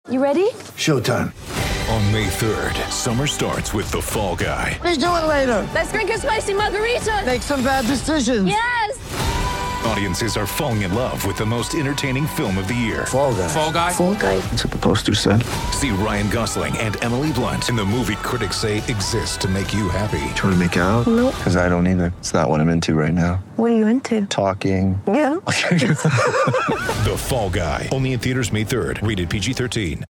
You ready? Showtime. On May 3rd, summer starts with The Fall Guy. Let's do it later. Let's drink a spicy margarita. Make some bad decisions. Yes! Audiences are falling in love with the most entertaining film of the year. Fall Guy. Fall Guy? Fall Guy. That's what the poster said. See Ryan Gosling and Emily Blunt in the movie critics say exists to make you happy. Trying to make it out? Nope. Because I don't either. It's not what I'm into right now. What are you into? Talking. Yeah. The Fall Guy. Only in theaters May 3rd. Rated PG-13.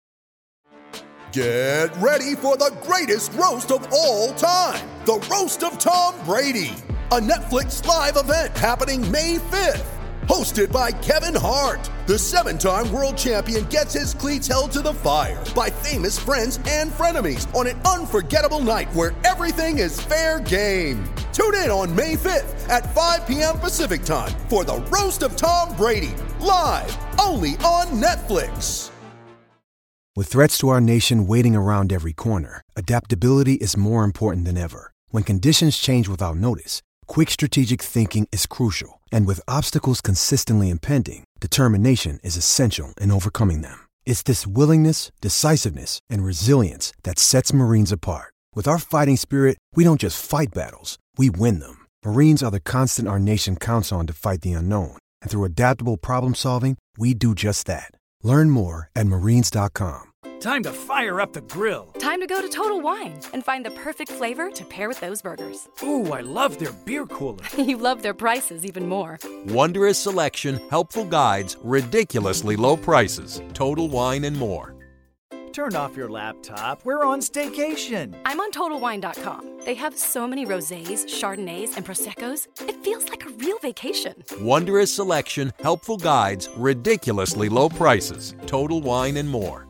Get ready for the greatest roast of all time. The Roast of Tom Brady. A Netflix live event happening May 5th. Hosted by Kevin Hart. The 7-time world champion gets his cleats held to the fire by famous friends and frenemies on an unforgettable night where everything is fair game. Tune in on May 5th at 5 p.m. Pacific time for the Roast of Tom Brady. Live only on Netflix. With threats to our nation waiting around every corner, adaptability is more important than ever. When conditions change without notice, quick strategic thinking is crucial. And with obstacles consistently impending, determination is essential in overcoming them. It's this willingness, decisiveness, and resilience that sets Marines apart. With our fighting spirit, we don't just fight battles, we win them. Marines are the constant our nation counts on to fight the unknown. And through adaptable problem solving, we do just that. Learn more at marines.com. Time to fire up the grill. Time to go to Total Wine and find the perfect flavor to pair with those burgers. Ooh, I love their beer cooler. You love their prices even more. Wondrous selection, helpful guides, ridiculously low prices. Total Wine and more. Turn off your laptop. We're on staycation. I'm on TotalWine.com. They have so many rosés, chardonnays, and proseccos. It feels like a real vacation. Wondrous selection, helpful guides, ridiculously low prices. Total Wine and more.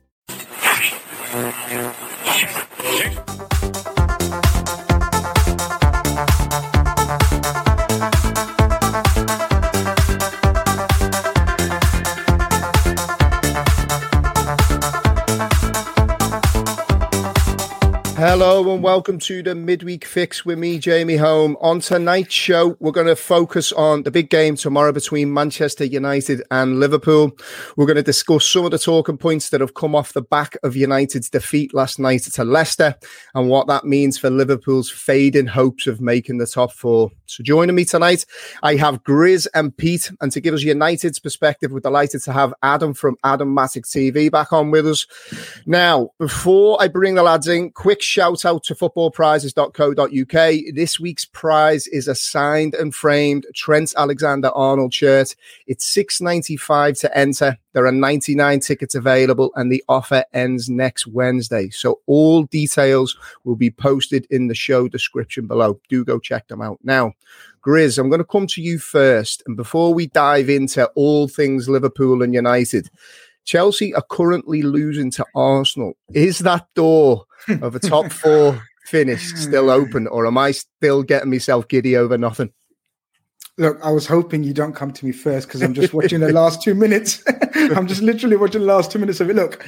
Hello and welcome to the Midweek Fix with me, Jamie Home. On tonight's show, we're going to focus on the big game tomorrow between Manchester United and Liverpool. We're going to discuss some of the talking points that have come off the back of United's defeat last night to Leicester and what that means for Liverpool's fading hopes of making the top four. So joining me tonight, I have Grizz and Pete. And to give us United's perspective, we're delighted to have Adam from Adammatic TV back on with us. Now, before I bring the lads in, quick shout out to footballprizes.co.uk. This week's prize is a signed and framed Trent Alexander-Arnold shirt. It's $6.95 to enter. There are 99 tickets available and the offer ends next Wednesday. So all details will be posted in the show description below. Do go check them out. Now, Grizz, I'm going to come to you first. And before we dive into all things Liverpool and United, Chelsea are currently losing to Arsenal. Is that door of a top four finish still open, or am I still getting myself giddy over nothing? Look, I was hoping you don't come to me first because I'm just watching the last 2 minutes. I'm just literally watching the last 2 minutes of it. Look,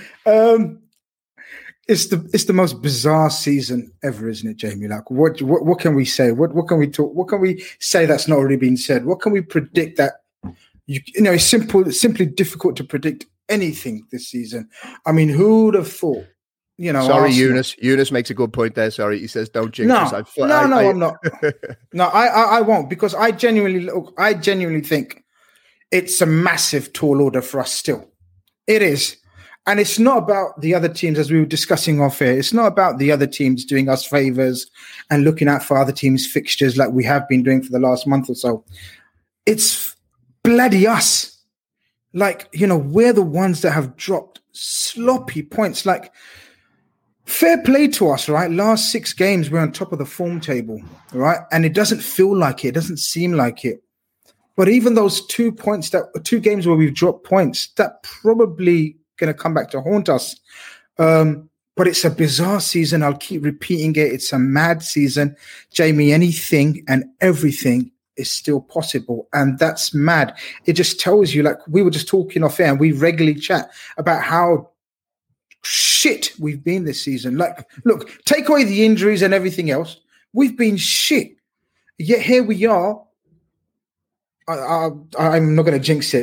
it's the most bizarre season ever, isn't it, Jamie? Like, what can we say? What can we talk? What can we say that's not already been said? What can we predict that it's simply difficult to predict anything this season. I mean, who would have thought? Sorry, Eunice. Eunice makes a good point there. Sorry, he says don't jinx us. I'm not. No, I won't, because I genuinely think it's a massive tall order for us still. It is. And it's not about the other teams, as we were discussing off here. It's not about the other teams doing us favors and looking out for other teams' fixtures like we have been doing for the last month or so. It's bloody us. Like, we're the ones that have dropped sloppy points. Like, fair play to us, right? Last 6 games, we're on top of the form table, right? And it doesn't feel like it. It doesn't seem like it. But even those 2 games where we've dropped points, that probably going to come back to haunt us. But it's a bizarre season. I'll keep repeating it. It's a mad season. Jamie, anything and everything is still possible. And that's mad. It just tells you, like we were just talking off air and we regularly chat about how shit we've been this season. Like, look, take away the injuries and everything else. We've been shit. Yet here we are. I'm not going to jinx it.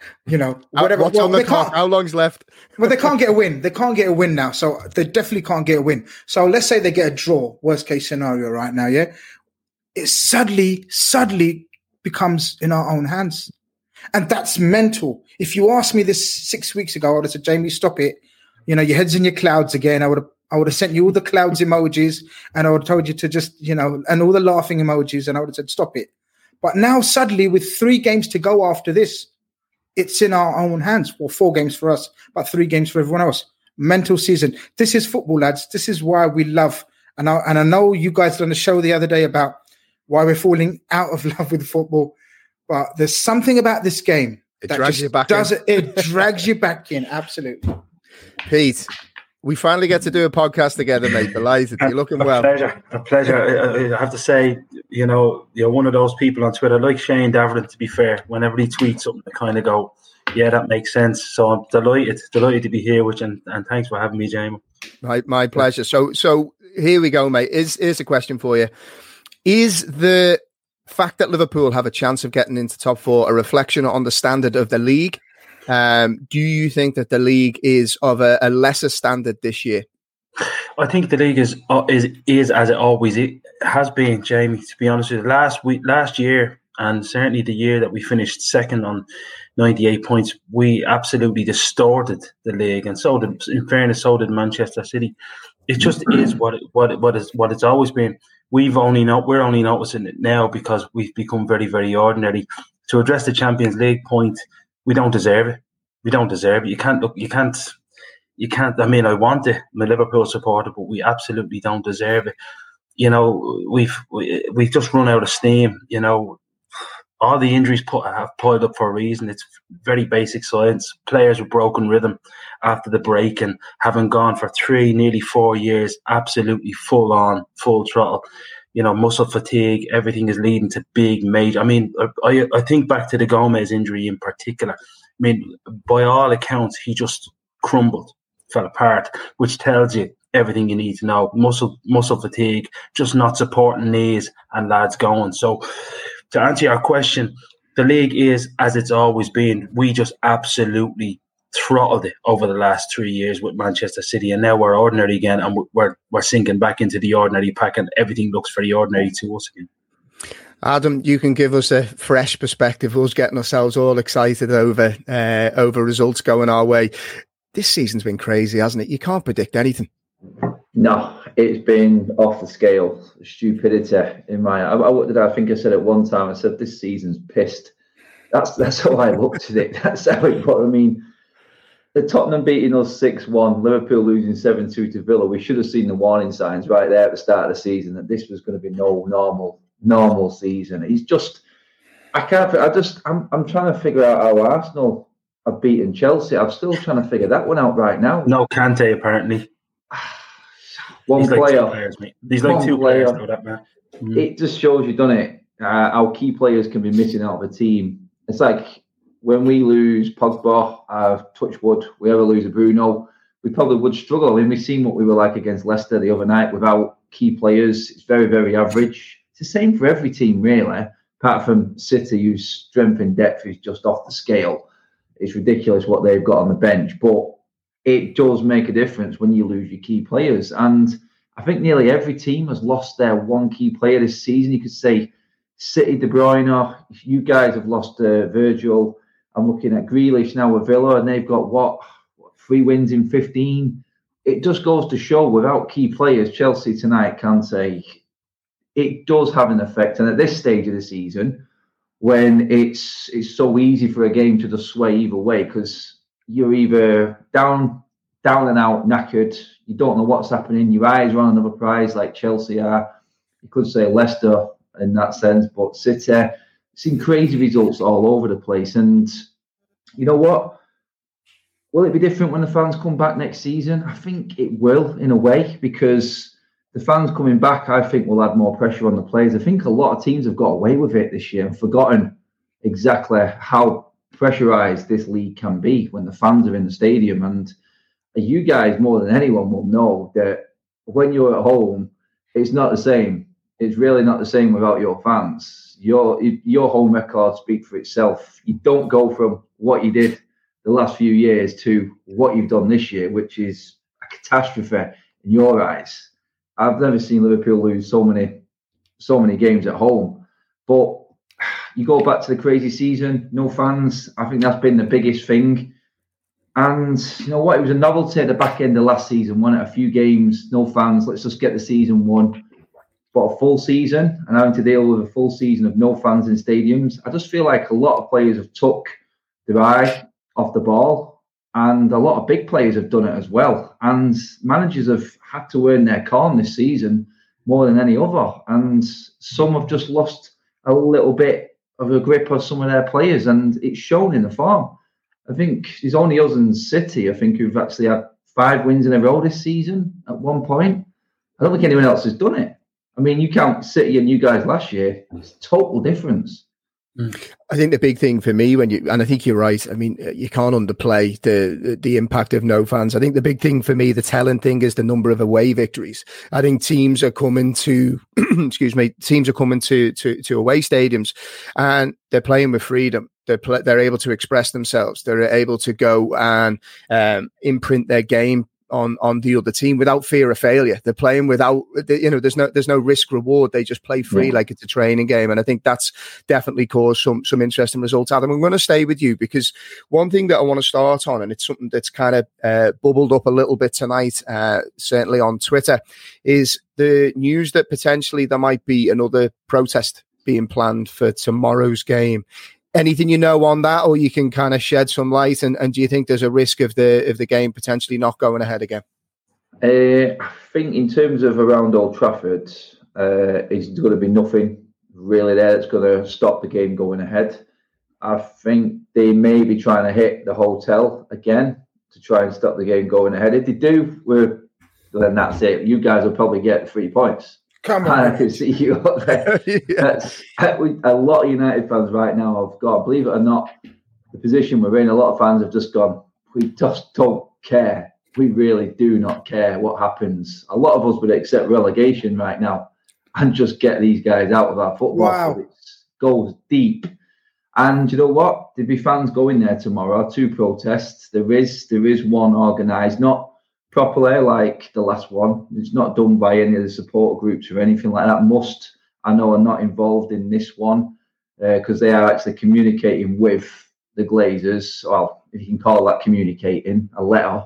You know, whatever. What's on the clock? How long's left? Well, they can't get a win. They can't get a win now. So they definitely can't get a win. So let's say they get a draw, worst case scenario right now, yeah? It suddenly becomes in our own hands. And that's mental. If you asked me this 6 weeks ago, I would have said, Jamie, stop it. You know, your head's in your clouds again. I would have sent you all the clouds emojis, and I would have told you to just, you know, and all the laughing emojis, and I would have said, stop it. But now suddenly with 3 games to go after this, it's in our own hands. Well, 4 games for us, but 3 games for everyone else. Mental season. This is football, lads. This is why we love. And I know you guys done a show the other day about why we're falling out of love with football. But there's something about this game that drags you back in. It drags you back in. Absolutely. Pete, we finally get to do a podcast together, mate. Delighted. You're looking well. A pleasure. I have to say, you know, you're one of those people on Twitter, like Shane Daverton, to be fair. Whenever he tweets something, I kind of go, yeah, that makes sense. So I'm delighted to be here with you, and thanks for having me, Jamie. My pleasure. So here we go, mate. Here's a question for you. Is the fact that Liverpool have a chance of getting into top 4 a reflection on the standard of the league? Do you think that the league is of a lesser standard this year? I think the league is as it always has been, Jamie. To be honest with you, last year, and certainly the year that we finished second on 98 points, we absolutely distorted the league, and so did, in fairness, so did Manchester City. It just is what it's always been. We're only noticing it now because we've become very, very ordinary. To address the Champions League point, we don't deserve it. We don't deserve it. You can't. I mean, I want it. I'm a Liverpool supporter, but we absolutely don't deserve it. You know, we've just run out of steam. You know, all the injuries have piled up for a reason. It's very basic science. Players with broken rhythm after the break and having gone for 3, nearly 4 years, absolutely full on, full throttle. You know, muscle fatigue, everything is leading to big, major. I mean, I think back to the Gomez injury in particular. I mean, by all accounts, he just crumbled, fell apart, which tells you everything you need to know. Muscle fatigue, just not supporting knees and lads going. So to answer your question, the league is as it's always been. We just absolutely throttled it over the last 3 years with Manchester City, and now we're ordinary again, and we're sinking back into the ordinary pack, and everything looks very ordinary to us again. Adam, you can give us a fresh perspective. Us getting ourselves all excited over results going our way. This season's been crazy, hasn't it? You can't predict anything. No, it's been off the scale. Stupidity in my. What did I think I said at one time? I said this season's pissed. That's how I looked at it. That's how it. What I mean. The Tottenham beating us 6-1, Liverpool losing 7-2 to Villa. We should have seen the warning signs right there at the start of the season that this was going to be no normal season. It's just, I'm trying to figure out how Arsenal have beaten Chelsea. I'm still trying to figure that one out right now. No Kante, apparently. One player. He's like 2 players. For that, man. It just shows you, doesn't it, how key players can be missing out of a team. It's like, when we lose Pogba, Touchwood, we ever lose a Bruno, we probably would struggle. I mean, we've seen what we were like against Leicester the other night without key players. It's very, very average. It's the same for every team, really, apart from City, whose strength and depth is just off the scale. It's ridiculous what they've got on the bench, but it does make a difference when you lose your key players. And I think nearly every team has lost their one key player this season. You could say City, De Bruyne, you guys have lost Virgil. I'm looking at Grealish now with Villa, and they've got 3 wins in 15. It just goes to show without key players, Chelsea tonight can say it does have an effect. And at this stage of the season, when it's so easy for a game to just sway either way, because you're either down and out, knackered, you don't know what's happening, your eyes are on another prize like Chelsea are. You could say Leicester in that sense, but City. Seen crazy results all over the place. And you know what? Will it be different when the fans come back next season? I think it will, in a way, because the fans coming back, I think, will add more pressure on the players. I think a lot of teams have got away with it this year and forgotten exactly how pressurised this league can be when the fans are in the stadium. And you guys, more than anyone, will know that when you're at home, it's not the same. It's really not the same without your fans. your home record speaks for itself. You don't go from what you did the last few years to what you've done this year, which is a catastrophe in your eyes. I've never seen Liverpool lose so many games at home. But you go back to the crazy season, no fans. I think that's been the biggest thing. And you know what? It was a novelty at the back end of last season. Won it a few games, no fans. Let's just get the season won. But a full season and having to deal with a full season of no fans in stadiums, I just feel like a lot of players have took their eye off the ball, and a lot of big players have done it as well. And managers have had to earn their calm this season more than any other. And some have just lost a little bit of a grip on some of their players, and it's shown in the form. I think there's only us and City, I think, who've actually had 5 wins in a row this season at one point. I don't think anyone else has done it. I mean, you count City and you guys last year, it's a total difference. I think the big thing for me and I think you're right. I mean, you can't underplay the impact of no fans. I think the big thing for me, the telling thing, is the number of away victories. I think teams are coming to, teams are coming to away stadiums, and they're playing with freedom. They're able to express themselves. They're able to go and imprint their game on the other team without fear of failure. They're playing without, there's no risk reward. They just play free like it's a training game. And I think that's definitely caused some interesting results. Adam, I'm going to stay with you because one thing that I want to start on, and it's something that's kind of bubbled up a little bit tonight, certainly on Twitter, is the news that potentially there might be another protest being planned for tomorrow's game. Anything you know on that, or you can kind of shed some light? And do you think there's a risk of the game potentially not going ahead again? I think in terms of around Old Trafford, it's going to be nothing really there that's going to stop the game going ahead. I think they may be trying to hit the hotel again to try and stop the game going ahead. If they do, then that's it. You guys will probably get 3 points. Come on. I can see you up there. A lot of United fans right now have got, believe it or not, the position we're in, a lot of fans have just gone, we just don't care. We really do not care what happens. A lot of us would accept relegation right now and just get these guys out of our football. Wow. It goes deep. And you know what? There'll be fans going there tomorrow to protest. There is one organised, not properly like the last one. It's not done by any of the support groups or anything like that. Must, I know, are not involved in this one because they are actually communicating with the Glazers. Well, if you can call that communicating, a letter.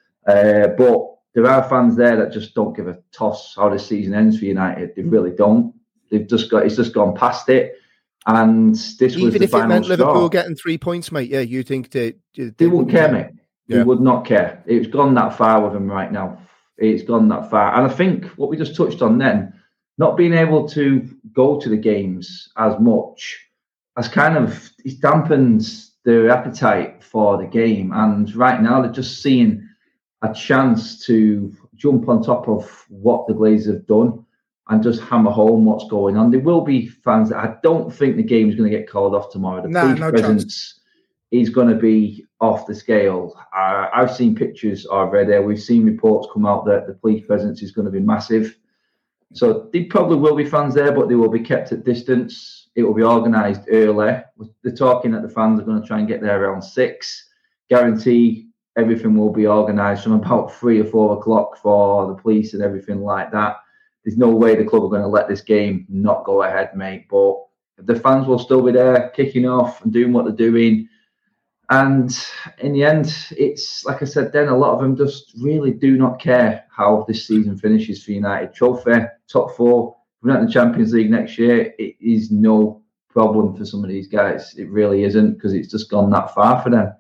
But there are fans there that just don't give a toss how the season ends for United. They really don't. It's just gone past it. And this was the final straw. Even if it meant Liverpool getting 3 points, mate, yeah, you think they wouldn't care, mate. They would not care. It's gone that far with them right now. It's gone that far. And I think what we just touched on then, not being able to go to the games as much, has kind of dampened their appetite for the game. And right now they're just seeing a chance to jump on top of what the Glazers have done and just hammer home what's going on. There will be fans that I don't think the game is going to get called off tomorrow. The police presence is going to be off the scale. I've seen pictures already. We've seen reports come out that the police presence is going to be massive. So there probably will be fans there, but they will be kept at distance. It will be organised early. They're talking that the fans are going to try and get there around 6. Guarantee everything will be organised from about 3 or 4 o'clock for the police and everything like that. There's no way the club are going to let this game not go ahead, mate. But the fans will still be there, kicking off and doing what they're doing. And in the end, it's like I said then, a lot of them just really do not care how this season finishes for United. Trophy, top 4, we're not in the Champions League next year. It is no problem for some of these guys. It really isn't, because it's just gone that far for them.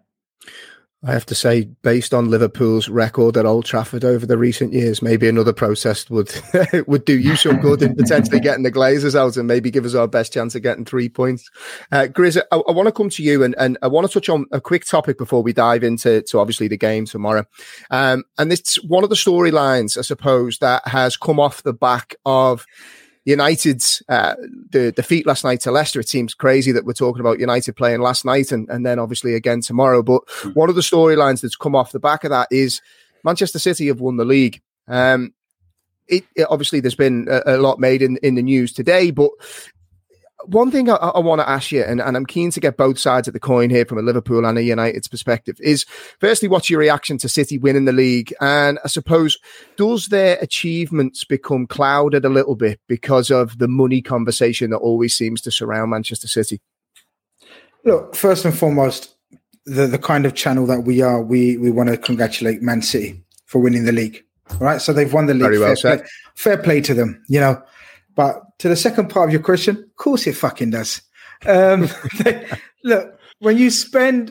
I have to say, based on Liverpool's record at Old Trafford over the recent years, maybe another protest would do you some good in potentially getting the Glazers out and maybe give us our best chance of getting 3 points. Grizz, I want to come to you and I want to touch on a quick topic before we dive into obviously the game tomorrow. And it's one of the storylines, I suppose, that has come off the back of United's the defeat last night to Leicester. It seems crazy that we're talking about United playing last night and then obviously again tomorrow. But one of the storylines that's come off the back of that is Manchester City have won the league. It obviously there's been a lot made in the news today, but one thing I want to ask you, and I'm keen to get both sides of the coin here from a Liverpool and a United's perspective, is firstly, what's your reaction to City winning the league? And I suppose, does their achievements become clouded a little bit because of the money conversation that always seems to surround Manchester City? Look, first and foremost, the kind of channel that we are, we want to congratulate Man City for winning the league. All right, so they've won the league. Very well said. Fair play to them, you know. But to the second part of your question, of course it fucking does. Look, when you spend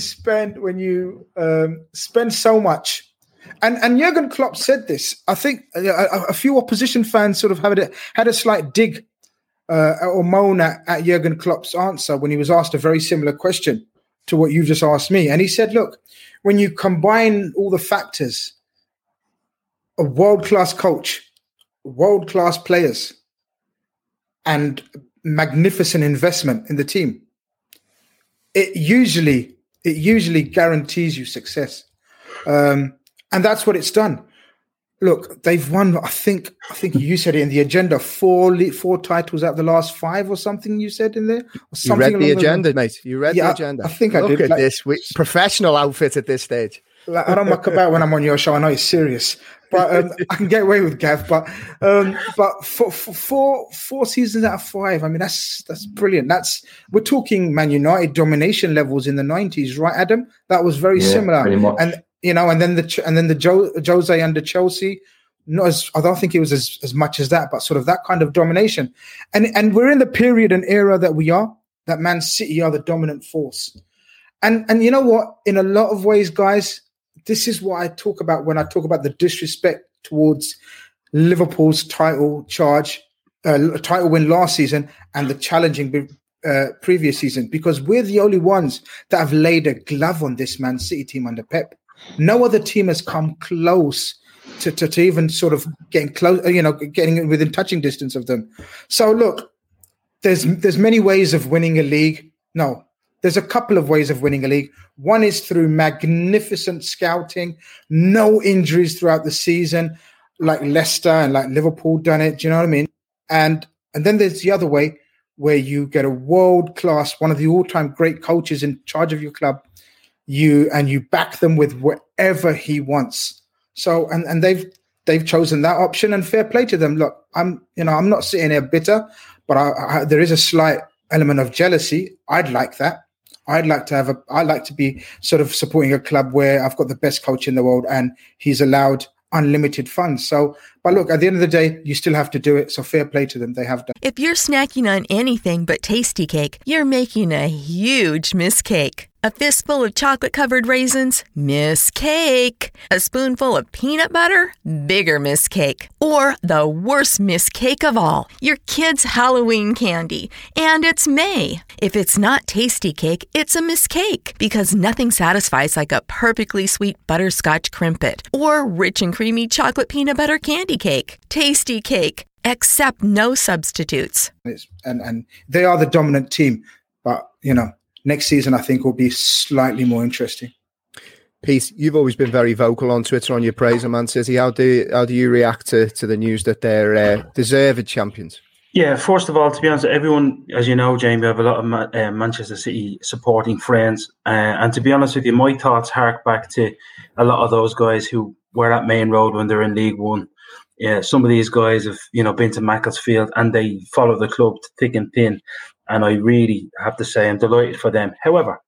so much, and Jurgen Klopp said this. I think a few opposition fans sort of had a slight dig or moan at Jurgen Klopp's answer when he was asked a very similar question to what you've just asked me. And he said, look, when you combine all the factors, a world-class coach, world-class players, and magnificent investment in the team, it usually guarantees you success. And that's what it's done. Look, they've won, I think you said it in the agenda, four titles out of the last 5 or something you said in there. Or something you read the agenda, mate. You read the agenda. I think I did. Look at this. Professional outfit at this stage. I don't muck about when I'm on your show. I know it's serious. But I can get away with Gav. But for 4 seasons out of 5, I mean, that's brilliant. We're talking Man United domination levels in the 90s, right, Adam? That was very similar. Pretty much. And you know, and then the Jose under Chelsea, I don't think it was as much as that, but sort of that kind of domination. And we're in the period and era that we are, that Man City are the dominant force. And you know what? In a lot of ways, guys, this is what I talk about when I talk about the disrespect towards Liverpool's title win last season and the challenging previous season, because we're the only ones that have laid a glove on this Man City team under Pep. No other team has come close to even sort of getting close, you know, getting within touching distance of them. So look, there's many ways of winning a league. No, there's a couple of ways of winning a league. One is through magnificent scouting, no injuries throughout the season, like Leicester and like Liverpool done it. Do you know what I mean? And then there's the other way, where you get a world-class, one of the all-time great coaches in charge of your club, you back them with whatever he wants. So and they've chosen that option, and fair play to them. Look, I'm not sitting here bitter, but there is a slight element of jealousy. I'd like that. I'd like to be sort of supporting a club where I've got the best coach in the world and he's allowed unlimited funds. So, but look, at the end of the day, you still have to do it. So fair play to them. They have done. If you're snacking on anything but Tasty Cake, you're making a huge mistake. A fistful of chocolate-covered raisins? Miss Cake. A spoonful of peanut butter? Bigger Miss Cake. Or the worst Miss Cake of all, your kid's Halloween candy. And it's May. If it's not Tasty Cake, it's a Miss Cake. Because nothing satisfies like a perfectly sweet butterscotch crimpet or rich and creamy chocolate peanut butter candy cake. Tasty Cake. Accept no substitutes. And they are the dominant team. But, you know, next season, I think, will be slightly more interesting. Pete, you've always been very vocal on Twitter on your praise of Man City. How do you react to the news that they're deserved champions? Yeah, first of all, to be honest, everyone, as you know, Jamie, I have a lot of Manchester City supporting friends. And to be honest with you, my thoughts hark back to a lot of those guys who were at Main Road when they're in League One. Yeah, some of these guys have, been to Macclesfield and they follow the club thick and thin. And I really have to say I'm delighted for them. However,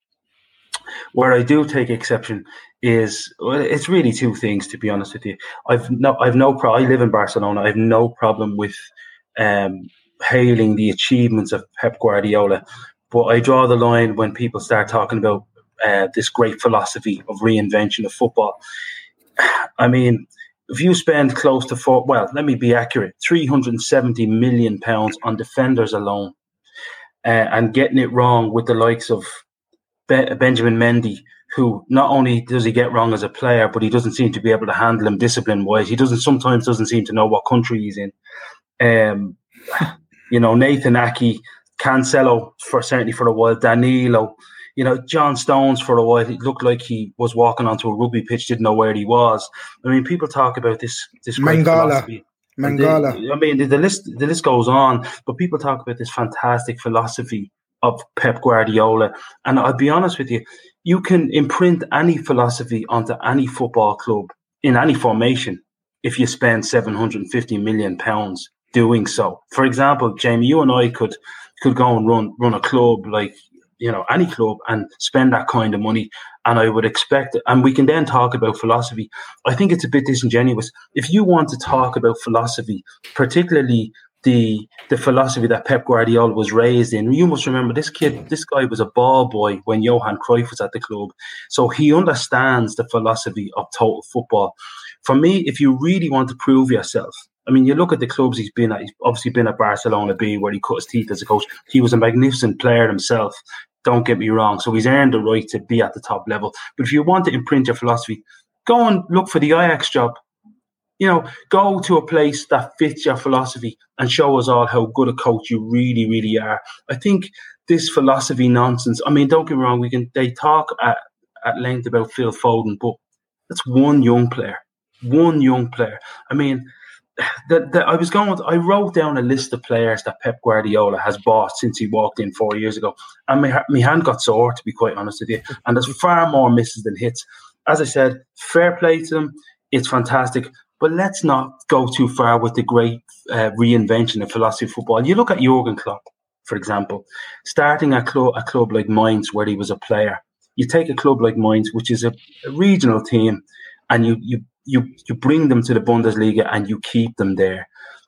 where I do take exception is, it's really two things, to be honest with you. I've no problem. I live in Barcelona. I have no problem with hailing the achievements of Pep Guardiola. But I draw the line when people start talking about this great philosophy of reinvention of football. I mean, if you spend close to let me be accurate, £370 million on defenders alone, and getting it wrong with the likes of Benjamin Mendy, who not only does he get wrong as a player, but he doesn't seem to be able to handle him discipline-wise. He sometimes doesn't seem to know what country he's in. Nathan Ake, Cancelo certainly for a while, Danilo, John Stones for a while. It looked like he was walking onto a rugby pitch, didn't know where he was. I mean, people talk about this great philosophy. Mangala. The list goes on, but people talk about this fantastic philosophy of Pep Guardiola, and I'll be honest with you, you can imprint any philosophy onto any football club in any formation if you spend £750 million doing so. For example, Jamie, you and I could go and run a club like, any club and spend that kind of money, and I would expect it. And we can then talk about philosophy. I think it's a bit disingenuous. If you want to talk about philosophy, particularly the philosophy that Pep Guardiola was raised in, you must remember this guy was a ball boy when Johan Cruyff was at the club. So he understands the philosophy of total football. For me, if you really want to prove yourself, you look at the clubs he's been at. He's obviously been at Barcelona B, where he cut his teeth as a coach. He was a magnificent player himself. Don't get me wrong. So he's earned the right to be at the top level. But if you want to imprint your philosophy, go and look for the Ajax job. Go to a place that fits your philosophy and show us all how good a coach you really, really are. I think this philosophy nonsense, don't get me wrong, they talk at length about Phil Foden, but that's one young player. I wrote down a list of players that Pep Guardiola has bought since he walked in 4 years ago, and my hand got sore, to be quite honest with you. And there's far more misses than hits. As I said, fair play to them. It's fantastic. But let's not go too far with the great reinvention of philosophy of football. You look at Jurgen Klopp, for example, starting a club like Mainz where he was a player. You take a club like Mainz, which is a regional team, and you bring them to the Bundesliga and you keep them there.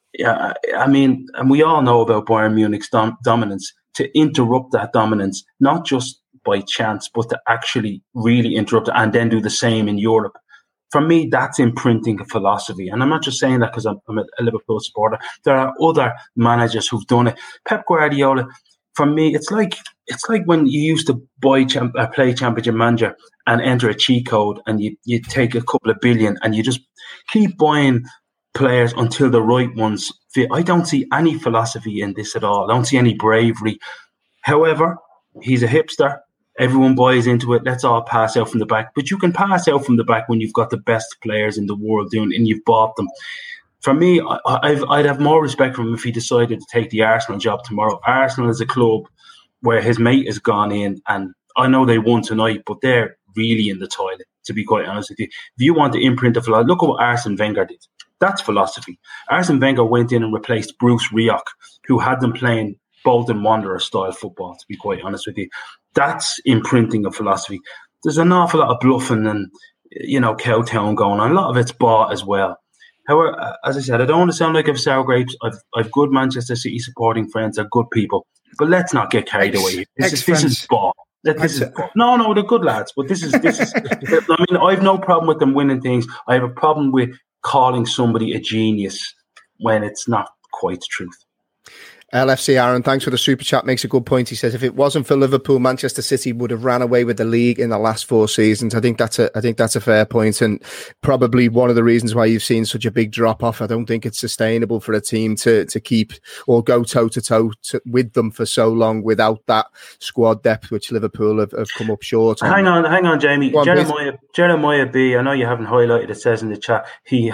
And we all know about Bayern Munich's dominance. To interrupt that dominance, not just by chance, but to actually really interrupt it and then do the same in Europe. For me, that's imprinting a philosophy. And I'm not just saying that because I'm a Liverpool supporter. There are other managers who've done it. Pep Guardiola, for me, it's like when you used to play Championship Manager and enter a cheat code, and you take a couple of billion and you just keep buying players until the right ones fit. I don't see any philosophy in this at all. I don't see any bravery. However, he's a hipster. Everyone buys into it. Let's all pass out from the back. But you can pass out from the back when you've got the best players in the world doing it and you've bought them. For me, I'd have more respect for him if he decided to take the Arsenal job tomorrow. Arsenal is a club where his mate has gone in, and I know they won tonight, but they're really in the toilet, to be quite honest with you. If you want to imprint a philosophy, look at what Arsene Wenger did. That's philosophy. Arsene Wenger went in and replaced Bruce Rioch, who had them playing Bolton Wanderers style football, to be quite honest with you. That's imprinting a philosophy. There's an awful lot of bluffing and, kowtown going on. A lot of it's bought as well. However, as I said, I don't want to sound like I've sour grapes. I've good Manchester City supporting friends. They're good people. But let's not get carried away. This is bought. No, they're good lads. But this is. I've no problem with them winning things. I have a problem with calling somebody a genius when it's not quite the truth. LFC Aaron, thanks for the super chat. Makes a good point. He says if it wasn't for Liverpool, Manchester City would have ran away with the league in the last 4 seasons. I think that's a fair point, and probably one of the reasons why you've seen such a big drop off. I don't think it's sustainable for a team to keep or go toe to toe with them for so long without that squad depth, which Liverpool have come up short on. Hang on, Jamie. Jeremiah B. I know you haven't highlighted. It says in the chat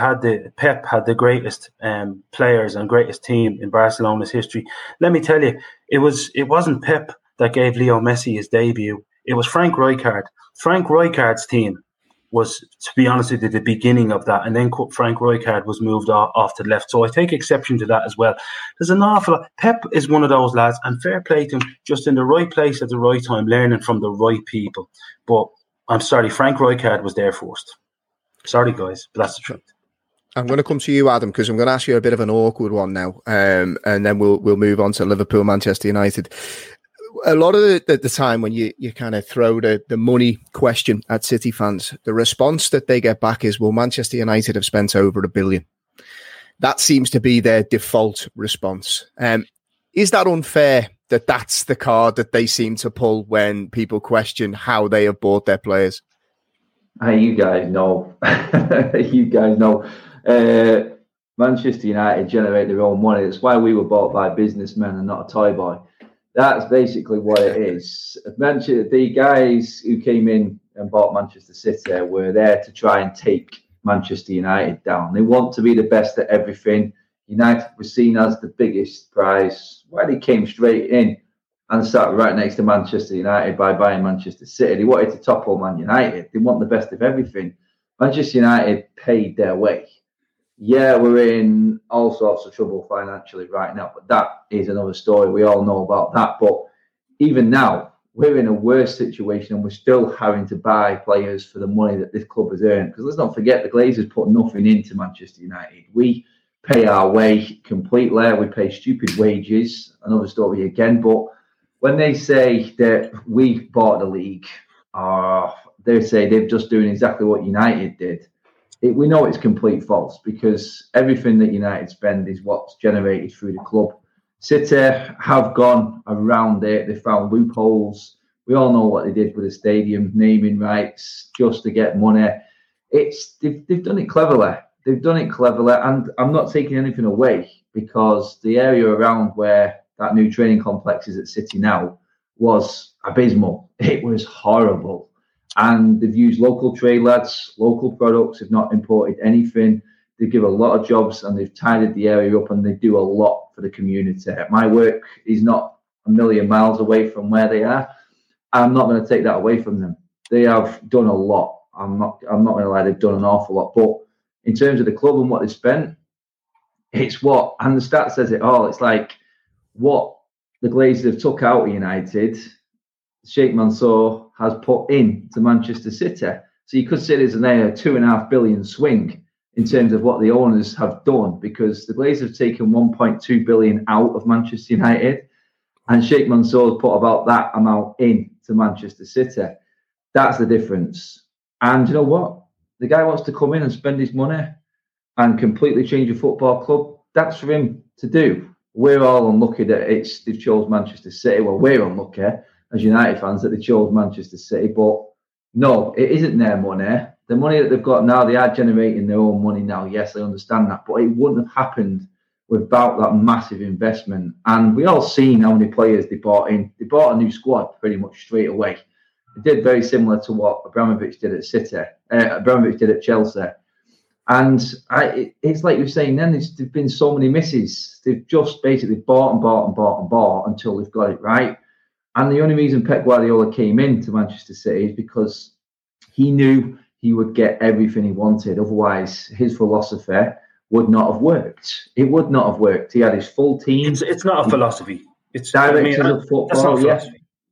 Pep had the greatest players and greatest team in Barcelona's history. Let me tell you, it wasn't Pep that gave Leo Messi his debut. It was Frank Rijkaard. Frank Rijkaard's team was, to be honest with you, the beginning of that. And then Frank Rijkaard was moved off to the left. So I take exception to that as well. There's an awful lot. Pep is one of those lads, and fair play to him, just in the right place at the right time, learning from the right people. But I'm sorry, Frank Rijkaard was there first. Sorry, guys, but that's the truth. I'm going to come to you, Adam, because I'm going to ask you a bit of an awkward one now, and then we'll move on to Liverpool, Manchester United. A lot of the time when you kind of throw the money question at City fans, the response that they get back is, well, Manchester United have spent over $1 billion. That seems to be their default response. Is that unfair that that's the card that they seem to pull when people question how they have bought their players? You guys know. Manchester United generate their own money. That's why we were bought by businessmen and not a toy boy. That's basically what it is. The guys who came in and bought Manchester City were there to try and take Manchester United down. They want to be the best at everything. United was seen as the biggest prize. Why they came straight in and sat right next to Manchester United by buying Manchester City. They wanted to topple Man United. They want the best of everything. Manchester United paid their way. Yeah, we're in all sorts of trouble financially right now, but that is another story. We all know about that. But even now, we're in a worse situation and we're still having to buy players for the money that this club has earned. Because let's not forget, the Glazers put nothing into Manchester United. We pay our way completely. We pay stupid wages. Another story again. But when they say that we bought the league, they say they're just doing exactly what United did. We know it's complete false, because everything that United spend is what's generated through the club. City have gone around it. They found loopholes. We all know what they did with the stadium, naming rights, just to get money. They've done it cleverly. They've done it cleverly, and I'm not taking anything away, because the area around where that new training complex is at City now was abysmal. It was horrible. And they've used local trade lads, local products. They've not imported anything. They give a lot of jobs and they've tidied the area up, and they do a lot for the community. My work is not a million miles away from where they are. I'm not going to take that away from them. They have done a lot. I'm not going to lie, they've done an awful lot. But in terms of the club and what they spent, it's what, and the stat says it all. It's like what the Glazers have took out of United, Sheikh Mansour has put in to Manchester City. So you could say there's an $2.5 billion swing in terms of what the owners have done, because the Glazers have taken $1.2 billion out of Manchester United, and Sheikh Mansour put about that amount in to Manchester City. That's the difference. And you know what? The guy wants to come in and spend his money and completely change a football club. That's for him to do. We're all unlucky that they've chose Manchester City. Well, we're unlucky as United fans that they chose Manchester City, but no, it isn't their money. The money that they've got now, they are generating their own money now. Yes, I understand that, but it wouldn't have happened without that massive investment. And we all seen how many players they bought in. They bought a new squad pretty much straight away. They did very similar to what Abramovich did at City, Abramovich did at Chelsea. And it's like you're saying then, there've been so many misses. They've just basically bought and bought and bought and bought until they've got it right. And the only reason Pep Guardiola came into Manchester City is because he knew he would get everything he wanted. Otherwise, his philosophy would not have worked. It would not have worked. He had his full team. It's not a philosophy. It's directors of football. Yeah,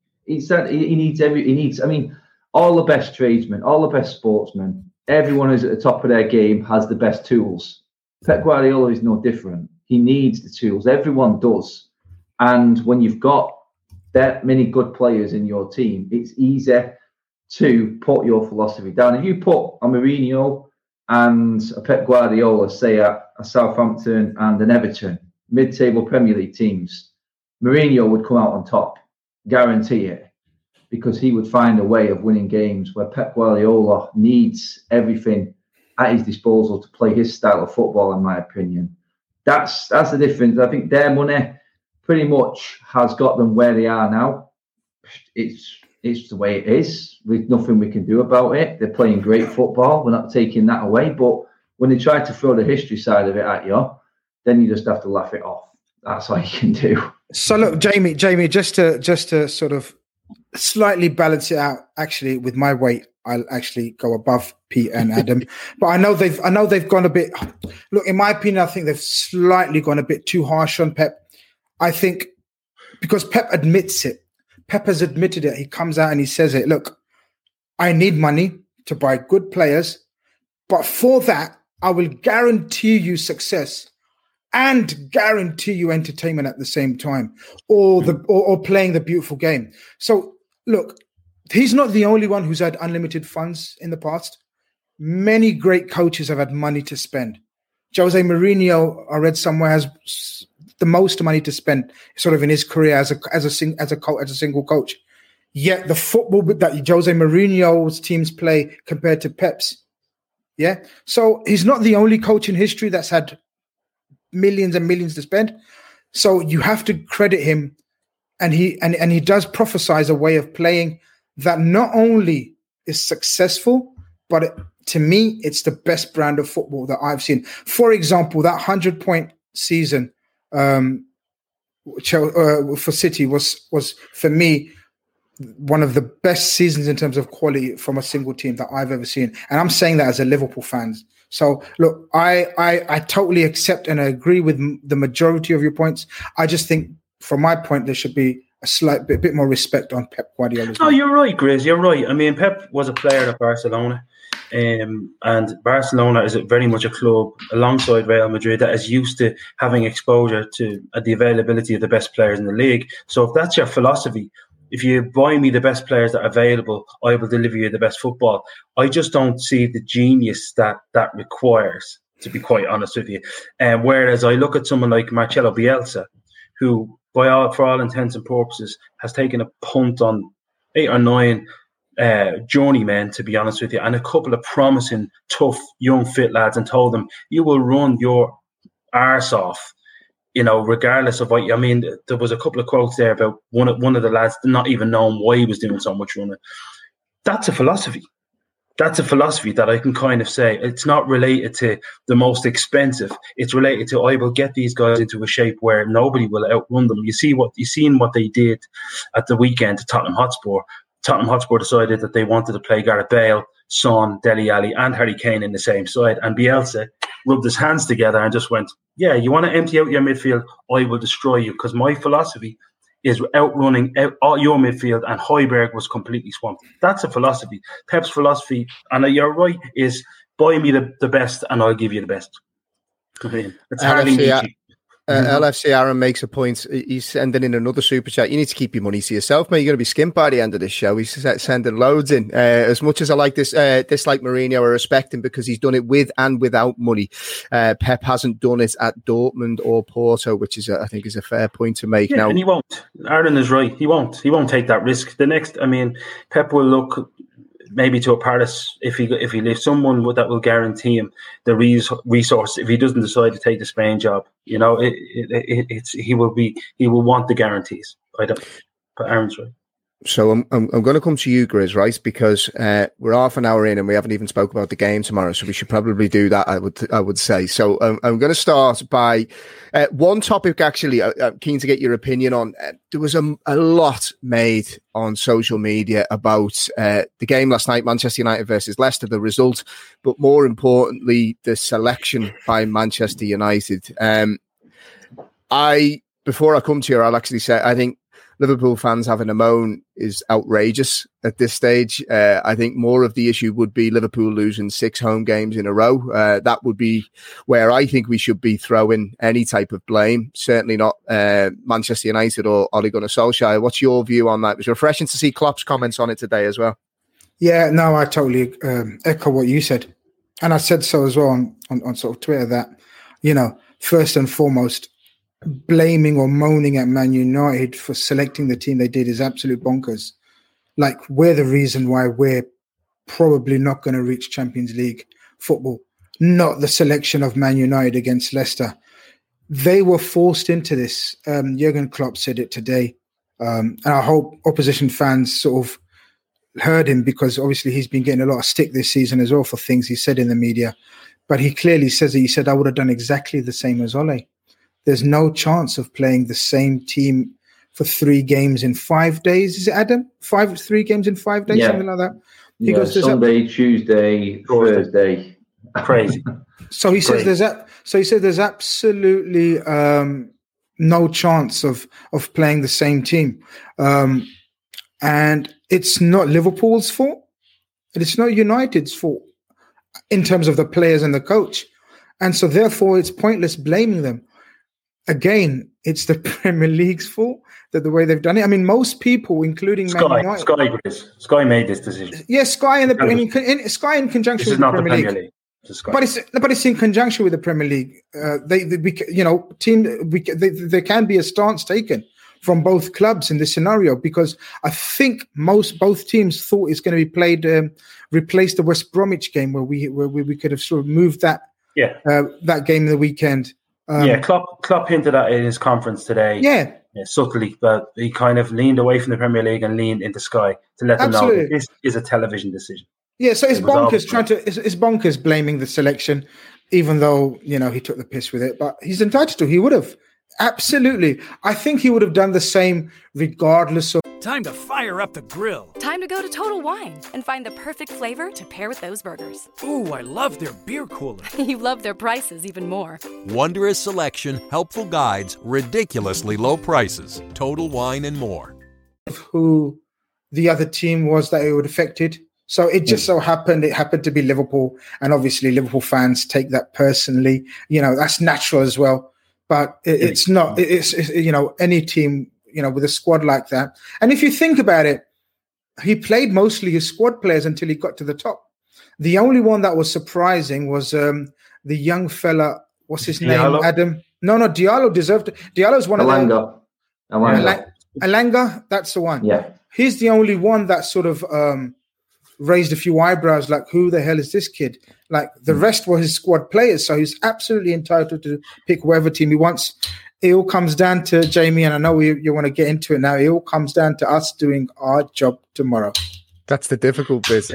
he needs. I mean, all the best tradesmen, all the best sportsmen, everyone who's at the top of their game has the best tools. Pep Guardiola is no different. He needs the tools. Everyone does. And when you've got that many good players in your team, it's easy to put your philosophy down. If you put a Mourinho and a Pep Guardiola, say a Southampton and an Everton, mid-table Premier League teams, Mourinho would come out on top, guarantee it, because he would find a way of winning games, where Pep Guardiola needs everything at his disposal to play his style of football, in my opinion. That's the difference. I think their money pretty much has got them where they are now. It's the way it is. There's nothing we can do about it. They're playing great football. We're not taking that away. But when they try to throw the history side of it at you, then you just have to laugh it off. That's all you can do. So look, Jamie, just to sort of slightly balance it out, actually, with my weight, I'll actually go above Pete and Adam. But I know they've gone a bit. Look, in my opinion, I think they've slightly gone a bit too harsh on Pep. I think because Pep admits it. Pep has admitted it. He comes out and he says it. Look, I need money to buy good players, but for that, I will guarantee you success and guarantee you entertainment at the same time, or playing the beautiful game. So look, he's not the only one who's had unlimited funds in the past. Many great coaches have had money to spend. Jose Mourinho, I read somewhere, has the most money to spend sort of in his career as a single coach. Yet the football that Jose Mourinho's teams play compared to Pep's, yeah. So he's not the only coach in history that's had millions and millions to spend. So you have to credit him, and he does prophesize a way of playing that not only is successful, but to me, it's the best brand of football that I've seen. For example, that 100-point season for City was for me one of the best seasons in terms of quality from a single team that I've ever seen. And I'm saying that as a Liverpool fan. So look, I totally accept and I agree with the majority of your points. I just think from my point, there should be a bit more respect on Pep Guardiola. No, you're right, Grizz. You're right. I mean, Pep was a player at Barcelona. And Barcelona is very much a club alongside Real Madrid that is used to having exposure to the availability of the best players in the league. So if that's your philosophy, if you buy me the best players that are available, I will deliver you the best football. I just don't see the genius that requires, to be quite honest with you. Whereas I look at someone like Marcelo Bielsa, who, for all intents and purposes, has taken a punt on 8 or 9 journeymen, to be honest with you, and a couple of promising, tough, young, fit lads, and told them, you will run your arse off, regardless of what. I mean, there was a couple of quotes there about one of the lads not even knowing why he was doing so much running. That's a philosophy. That's a philosophy that I can kind of say it's not related to the most expensive. It's related to I will get these guys into a shape where nobody will outrun them. You've seen what they did at the weekend to Tottenham Hotspur. Tottenham Hotspur decided that they wanted to play Gareth Bale, Son, Dele Alli and Harry Kane in the same side. And Bielsa rubbed his hands together and just went, yeah, you want to empty out your midfield? I will destroy you, because my philosophy is outrunning all your midfield, and Højbjerg was completely swamped. That's a philosophy. Pep's philosophy, and you're right, is buy me the best and I'll give you the best. It's hardly easy. LFC Aaron makes a point. He's sending in another super chat. You need to keep your money to yourself, mate. You're going to be skimped by the end of this show. He's sending loads in. As much as I like dislike Mourinho, I respect him because he's done it with and without money. Pep hasn't done it at Dortmund or Porto, which is I think is a fair point to make. Yeah, now, and he won't. Aaron is right. He won't take that risk. Pep will look maybe to a Paris if he leaves someone that will guarantee him the resource. If he doesn't decide to take the Spain job, he will want the guarantees. But Aaron's right. So I'm going to come to you, Grizz, right? Because we're half an hour in and we haven't even spoke about the game tomorrow. So we should probably do that, I would say. So I'm going to start by one topic, actually, I'm keen to get your opinion on. There was a lot made on social media about the game last night, Manchester United versus Leicester, the result, but more importantly, the selection by Manchester United. Before I come to you, I'll actually say, I think Liverpool fans having a moan is outrageous at this stage. I think more of the issue would be Liverpool losing 6 home games in a row. That would be where I think we should be throwing any type of blame. Certainly not Manchester United or Ole Gunnar Solskjaer. What's your view on that? It was refreshing to see Klopp's comments on it today as well. Yeah, no, I totally echo what you said. And I said so as well on sort of Twitter that, first and foremost, blaming or moaning at Man United for selecting the team they did is absolute bonkers. Like, we're the reason why we're probably not going to reach Champions League football, not the selection of Man United against Leicester. They were forced into this. Jurgen Klopp said it today. And I hope opposition fans sort of heard him, because obviously he's been getting a lot of stick this season as well for things he said in the media. But he clearly says that he said, I would have done exactly the same as Ole. There's no chance of playing the same team for 3 games in 5 days. Is it, Adam? 3 games in 5 days, something like that. He goes, Sunday, Tuesday, Thursday. Crazy. So he says there's absolutely no chance of playing the same team, and it's not Liverpool's fault, and it's not United's fault in terms of the players and the coach, and so therefore it's pointless blaming them. Again, it's the Premier League's fault that the way they've done it. I mean, most people, including Man United, Sky made this decision. Yeah, Sky Sky in conjunction with the Premier League. But it's in conjunction with the Premier League. There can be a stance taken from both clubs in this scenario, because I think both teams thought it's going to be played, replace the West Bromwich game where we could have sort of moved that that game in the weekend. Klopp hinted at it in his conference today. Yeah, subtly, but he kind of leaned away from the Premier League and leaned into Sky to let them know that this is a television decision. Yeah, so it's bonkers it's bonkers blaming the selection. even though, he took the piss with it. But he's entitled to. He would have. Absolutely. I think he would have done the same regardless of... Time to fire up the grill. Time to go to Total Wine and find the perfect flavor to pair with those burgers. Ooh, I love their beer cooler. You love their prices even more. Wondrous selection, helpful guides, ridiculously low prices. Total Wine and more. Who the other team was that it would affected. So it just so happened, it happened to be Liverpool. And obviously Liverpool fans take that personally. That's natural as well. But it's not, it's any team, with a squad like that. And if you think about it, he played mostly his squad players until he got to the top. The only one that was surprising was the young fella, what's his name? Adam? No, Diallo deserved it. Diallo's one of them. Elanga, that's the one. Yeah. He's the only one that sort of raised a few eyebrows, like, who the hell is this kid? Like, the rest were his squad players, so he's absolutely entitled to pick whatever team he wants. It all comes down to, Jamie, and I know you want to get into it now, it all comes down to us doing our job tomorrow. That's the difficult bit.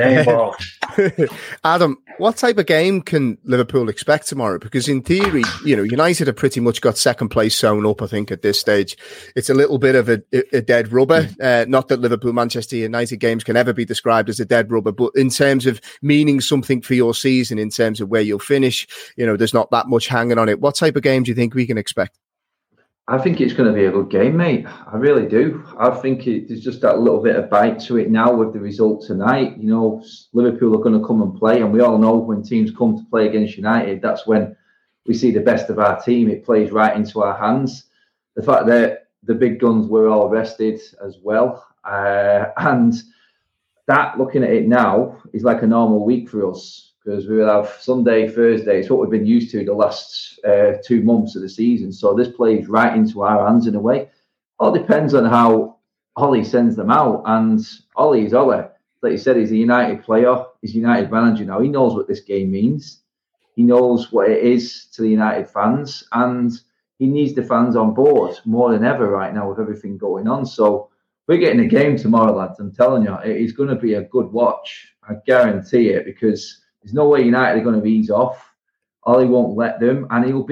Adam, what type of game can Liverpool expect tomorrow? Because in theory, United have pretty much got second place sewn up, I think, at this stage. It's a little bit of a dead rubber. Not that Liverpool-Manchester United games can ever be described as a dead rubber, but in terms of meaning something for your season, in terms of where you'll finish, there's not that much hanging on it. What type of game do you think we can expect? I think it's going to be a good game, mate. I really do. I think there's just that little bit of bite to it now with the result tonight. Liverpool are going to come and play, and we all know when teams come to play against United, that's when we see the best of our team. It plays right into our hands. The fact that the big guns were all rested as well, and that, looking at it now, is like a normal week for us, because we will have Sunday, Thursday. It's what we've been used to the last 2 months of the season. So this plays right into our hands in a way. All depends on how Ollie sends them out. And Ollie is Ollie. Like you said, he's a United player. He's a United manager now. He knows what this game means. He knows what it is to the United fans. And he needs the fans on board more than ever right now with everything going on. So we're getting a game tomorrow, lads. I'm telling you, it is going to be a good watch. I guarantee it, because there's no way United are going to ease off. Ollie won't let them, and he'll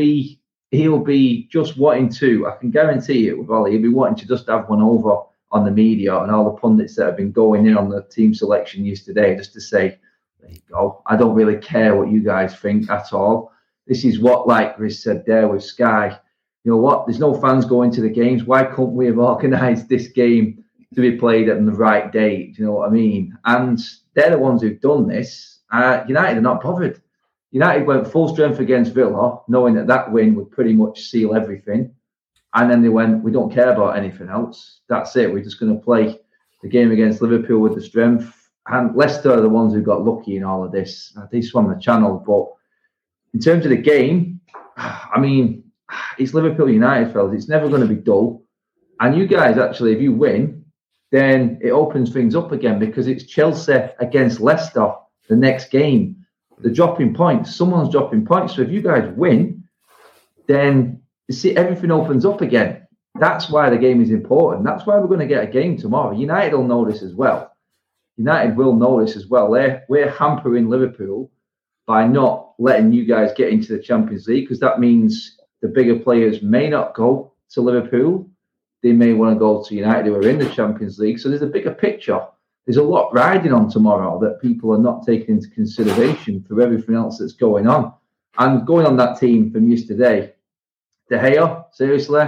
be just wanting to. I can guarantee it with Ollie. He'll be wanting to just have one over on the media and all the pundits that have been going in on the team selection yesterday, just to say, there you go. I don't really care what you guys think at all. This is what, like Chris said there with Sky. You know what? There's no fans going to the games. Why couldn't we have organised this game to be played on the right date? Do you know what I mean? And they're the ones who've done this. United are not bothered. United went full strength against Villa, knowing that win would pretty much seal everything. And then they went, we don't care about anything else. That's it. We're just going to play the game against Liverpool with the strength. And Leicester are the ones who got lucky in all of this. They swam the channel. But in terms of the game, I mean, it's Liverpool United, fellas. It's never going to be dull. And you guys, actually, if you win, then it opens things up again, because it's Chelsea against Leicester the next game. The dropping points, someone's dropping points. So if you guys win, then you see everything opens up again. That's why the game is important. That's why we're going to get a game tomorrow. United will know this as well. United will know this as well. We're hampering Liverpool by not letting you guys get into the Champions League, because that means the bigger players may not go to Liverpool. They may want to go to United, who are in the Champions League. So there's a bigger picture. There's a lot riding on tomorrow that people are not taking into consideration for everything else that's going on. And going on that team from yesterday, De Gea, seriously,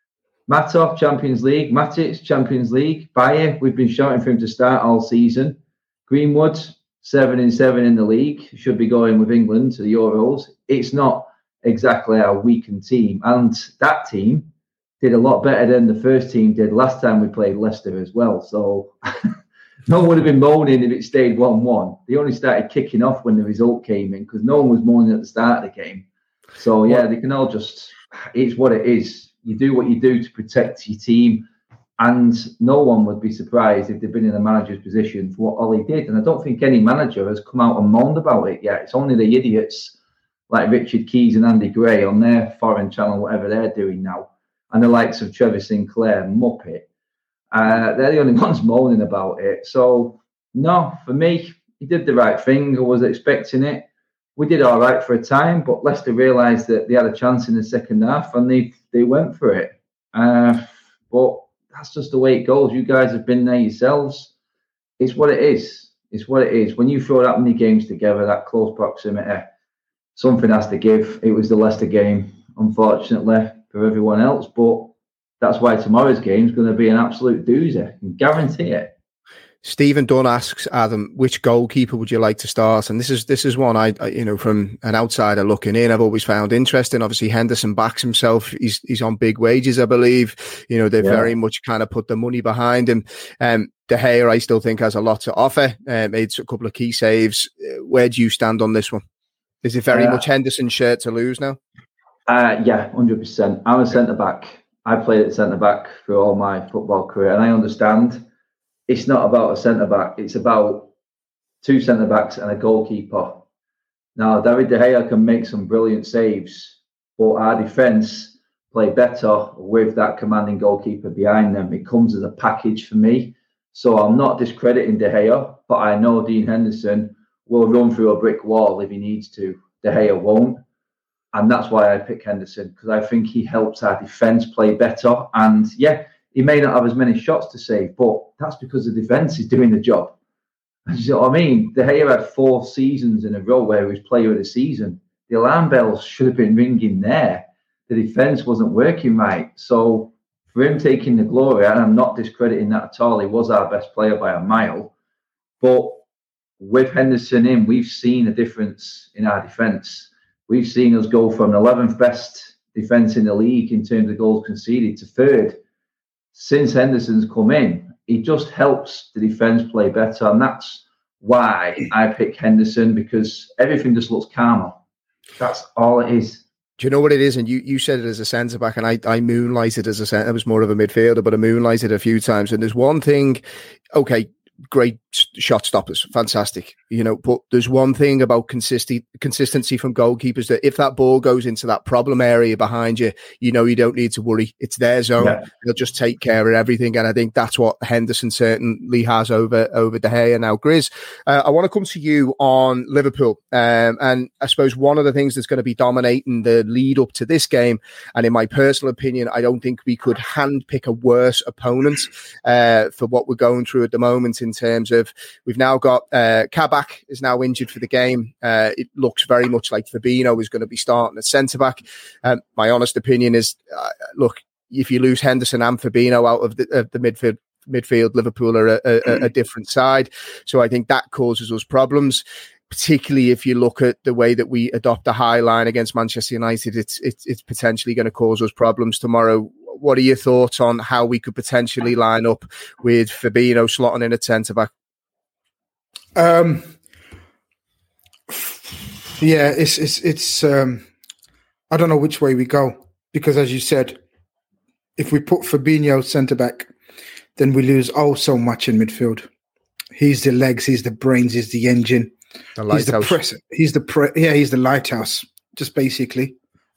Mata, Champions League, Matic, Champions League, Bayer, we've been shouting for him to start all season. Greenwood, 7-7 in the league, should be going with England to the Euros. It's not exactly a weakened team. And that team did a lot better than the first team did last time we played Leicester as well. So no one would have been moaning if it stayed 1-1. They only started kicking off when the result came in, because no one was moaning at the start of the game. So, yeah, they can all just, it's what it is. You do what you do to protect your team. And no one would be surprised if they've been in a manager's position for what Ollie did. And I don't think any manager has come out and moaned about it yet. It's only the idiots like Richard Keys and Andy Gray on their foreign channel, whatever they're doing now, and the likes of Trevor Sinclair, Muppet. They're the only ones moaning about it. So, no, for me, he did the right thing. I was expecting it. we did all right for a time, but Leicester realised that they had a chance in the second half and they went for it. But that's just the way it goes. You guys have been there yourselves. It's what it is. It's what it is. When you throw that many games together, that close proximity, something has to give. It was the Leicester game, unfortunately, for everyone else. But that's why tomorrow's game is going to be an absolute doozy. I can guarantee it. Stephen Dunn asks Adam, which goalkeeper would you like to start? And this is one I from an outsider looking in, I've always found interesting. Obviously, Henderson backs himself. He's on big wages, I believe. They very much kind of put the money behind him. De Gea, I still think, has a lot to offer. Made a couple of key saves. Where do you stand on this one? Is it very much Henderson's shirt to lose now? Yeah, 100%. I'm a centre back. I played at centre back for all my football career, and I understand. It's not about a centre-back. It's about two centre-backs and a goalkeeper. Now, David De Gea can make some brilliant saves, but our defence play better with that commanding goalkeeper behind them. It comes as a package for me. So I'm not discrediting De Gea, but I know Dean Henderson will run through a brick wall if he needs to. De Gea won't. And that's why I pick Henderson, because I think he helps our defence play better. And yeah, he may not have as many shots to save, but that's because the defence is doing the job. You know what I mean? De Gea had 4 seasons in a row where he was player of the season. The alarm bells should have been ringing there. The defence wasn't working right. So for him taking the glory, and I'm not discrediting that at all, he was our best player by a mile. But with Henderson in, we've seen a difference in our defence. We've seen us go from 11th best defence in the league in terms of goals conceded to 3rd. Since Henderson's come in, he just helps the defence play better. And that's why I pick Henderson, because everything just looks calmer. That's all it is. Do you know what it is? And you said it as a centre-back, and I moonlighted as a centre. I was more of a midfielder, but I moonlighted a few times. And there's one thing, okay, great shot stoppers, fantastic, but there's one thing about consistency from goalkeepers, that if that ball goes into that problem area behind you, you don't need to worry. It's their zone. Yeah. They'll just take care of everything. And I think that's what Henderson certainly has over De Gea. Now, Grizz, I want to come to you on Liverpool. And I suppose one of the things that's going to be dominating the lead up to this game, and in my personal opinion, I don't think we could handpick a worse opponent for what we're going through at the moment. In terms of, we've now got Kabak is now injured for the game. It looks very much like Fabinho is going to be starting at centre-back. My honest opinion is, look, if you lose Henderson and Fabinho out of the midfield, Liverpool are a different side. So I think that causes us problems, particularly if you look at the way that we adopt a high line against Manchester United. It's potentially going to cause us problems tomorrow. What are your thoughts on how we could potentially line up with Fabinho slotting in at centre-back? Yeah, it's I don't know which way we go, because as you said, if we put Fabinho centre-back, then we lose so much in midfield. He's the legs, he's the brains, he's the engine. The lighthouse. He's the lighthouse, just basically.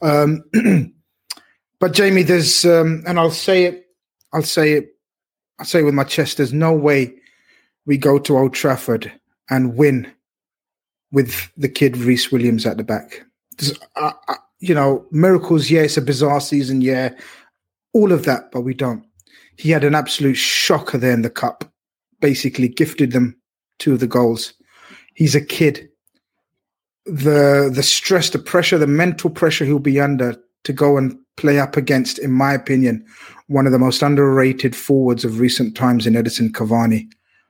But Jamie, there's and I'll say it with my chest, there's no way we go to Old Trafford and win with the kid Reece Williams at the back. Miracles, yeah, it's a bizarre season, yeah, all of that, but we don't. He had an absolute shocker there in the cup, basically gifted them 2 of the goals. He's a kid. The stress, the pressure, the mental pressure he'll be under to go and play up against, in my opinion, one of the most underrated forwards of recent times in Edinson Cavani,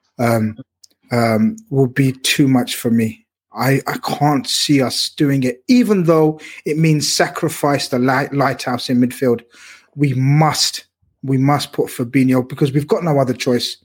will be too much for me. I can't see us doing it, even though it means sacrifice the lighthouse in midfield. We must put Fabinho, because we've got no other choice.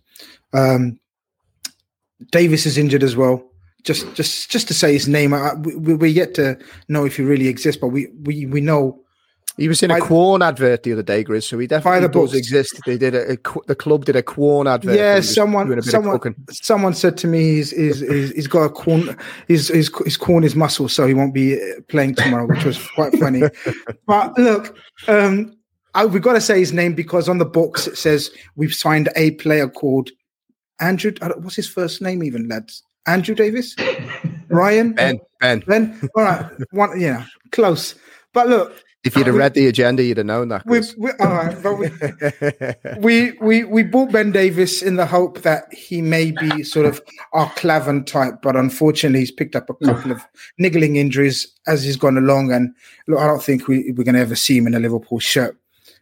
Davis is injured as well. Just to say his name, we're yet to know if he really exists, but we know. He was in a Quorn advert the other day, Grizz, so he definitely does exist. They did the club did a Quorn advert. Yeah, someone said to me he's got a Quorn, his Quorn is muscle, so he won't be playing tomorrow, which was quite funny. But look, we've got to say his name, because on the books it says we've signed a player called Andrew. What's his first name even, lads? Andrew Davis? Ryan? Ben? All right. One, close. But look. If you'd have read the agenda, you'd have known that. All right, but we bought Ben Davis in the hope that he may be sort of our Clavan type, but unfortunately he's picked up a couple of niggling injuries as he's gone along, and look, I don't think we're going to ever see him in a Liverpool shirt.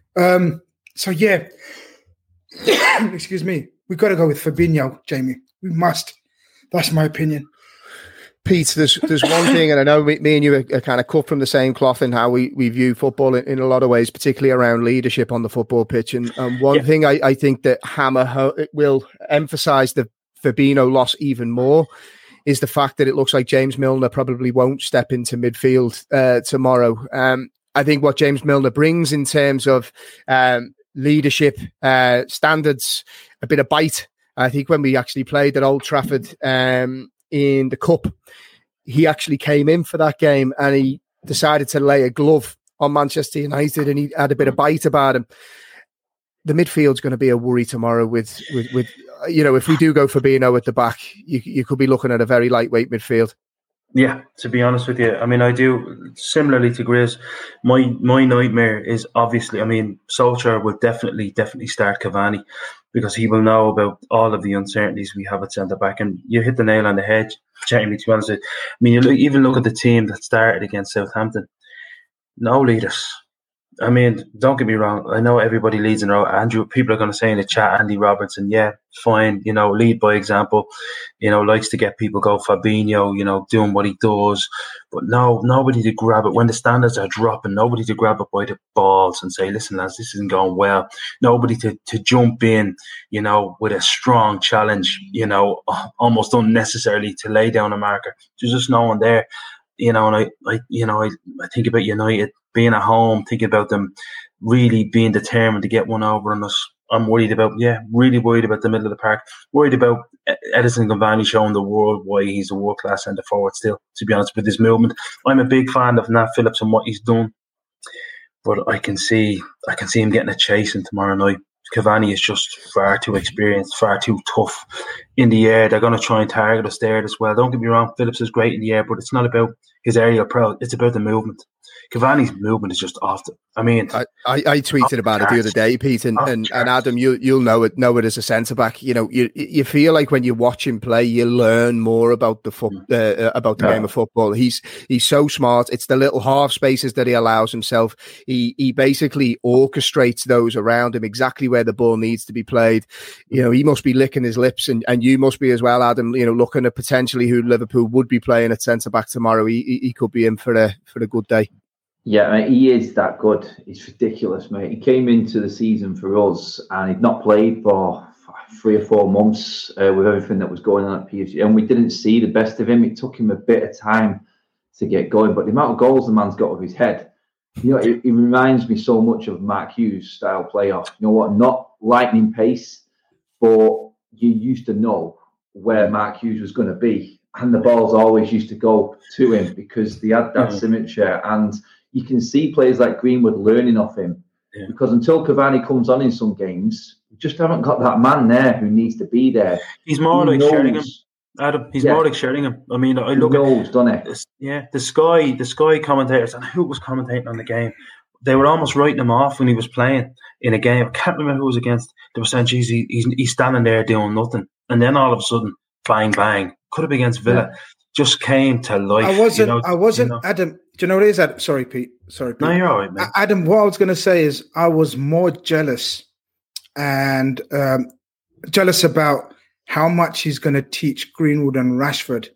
So yeah, excuse me, we've got to go with Fabinho, Jamie. We must. That's my opinion. Pete, there's one thing, and I know me and you are kind of cut from the same cloth in how we view football in a lot of ways, particularly around leadership on the football pitch. And one thing I think that Hammer will emphasise the Fabinho loss even more is the fact that it looks like James Milner probably won't step into midfield tomorrow. I think what James Milner brings in terms of leadership, standards, a bit of bite. I think when we actually played at Old Trafford in the Cup, he actually came in for that game and he decided to lay a glove on Manchester United, and he had a bit of bite about him. The midfield's going to be a worry tomorrow with if we do go Fabinho at the back, you could be looking at a very lightweight midfield. Yeah, to be honest with you, I mean, I do similarly to Grizz. My nightmare is obviously, I mean, Solskjaer will definitely start Cavani because he will know about all of the uncertainties we have at centre back. And you hit the nail on the head, Jamie. To be honest with you, I mean, even look at the team that started against Southampton. No leaders. I mean, don't get me wrong. I know everybody leads in a row. Andrew, people are going to say in the chat, Andy Robertson, yeah, fine, lead by example, likes to get people go. Fabinho, doing what he does. But no, nobody to grab it. When the standards are dropping, nobody to grab it by the balls and say, listen, lads, this isn't going well. Nobody to jump in, with a strong challenge, almost unnecessarily to lay down a marker. There's just no one there. And I think about United being at home, think about them really being determined to get one over on us. I'm really worried about the middle of the park. Worried about Edison Cavani showing the world why he's a world-class centre forward still, to be honest, with his movement. I'm a big fan of Nat Phillips and what he's done, but I can see him getting a chasing tomorrow night. Cavani is just far too experienced, far too tough in the air. They're going to try and target us there as well. Don't get me wrong, Phillips is great in the air, but it's not about his aerial pro. It's about the movement. Cavani's movement is just off. I tweeted about it the other day, Pete, and Adam, you'll know it as a centre back. You feel like when you watch him play, you learn more about the game of football. He's so smart. It's the little half spaces that he allows himself. He basically orchestrates those around him exactly where the ball needs to be played. He must be licking his lips, and you must be as well, Adam. Looking at potentially who Liverpool would be playing at centre back tomorrow. He could be in for a good day. Yeah, mate, he is that good. It's ridiculous, mate. He came into the season for us and he'd not played for 3 or 4 months with everything that was going on at PSG. And we didn't see the best of him. It took him a bit of time to get going. But the amount of goals the man's got with his head, it reminds me so much of Mark Hughes style player. You know what? Not lightning pace, but you used to know where Mark Hughes was going to be. And the balls always used to go to him because they had that symmetry. And you can see players like Greenwood learning off him because until Cavani comes on in some games, we just haven't got that man there who needs to be there. He's more like Sheringham, Adam. He's more like Sheringham. I mean, I look at the Sky commentators and who was commentating on the game. They were almost writing him off when he was playing in a game. I can't remember who was against. They were saying, "Geez, he's standing there doing nothing," and then all of a sudden, bang bang, could have been against Villa. Just came to life. I wasn't Adam. Do you know what it is, Adam? Sorry, Pete. No, you're all right, man. Adam, what I was going to say is I was more jealous and jealous about how much he's going to teach Greenwood and Rashford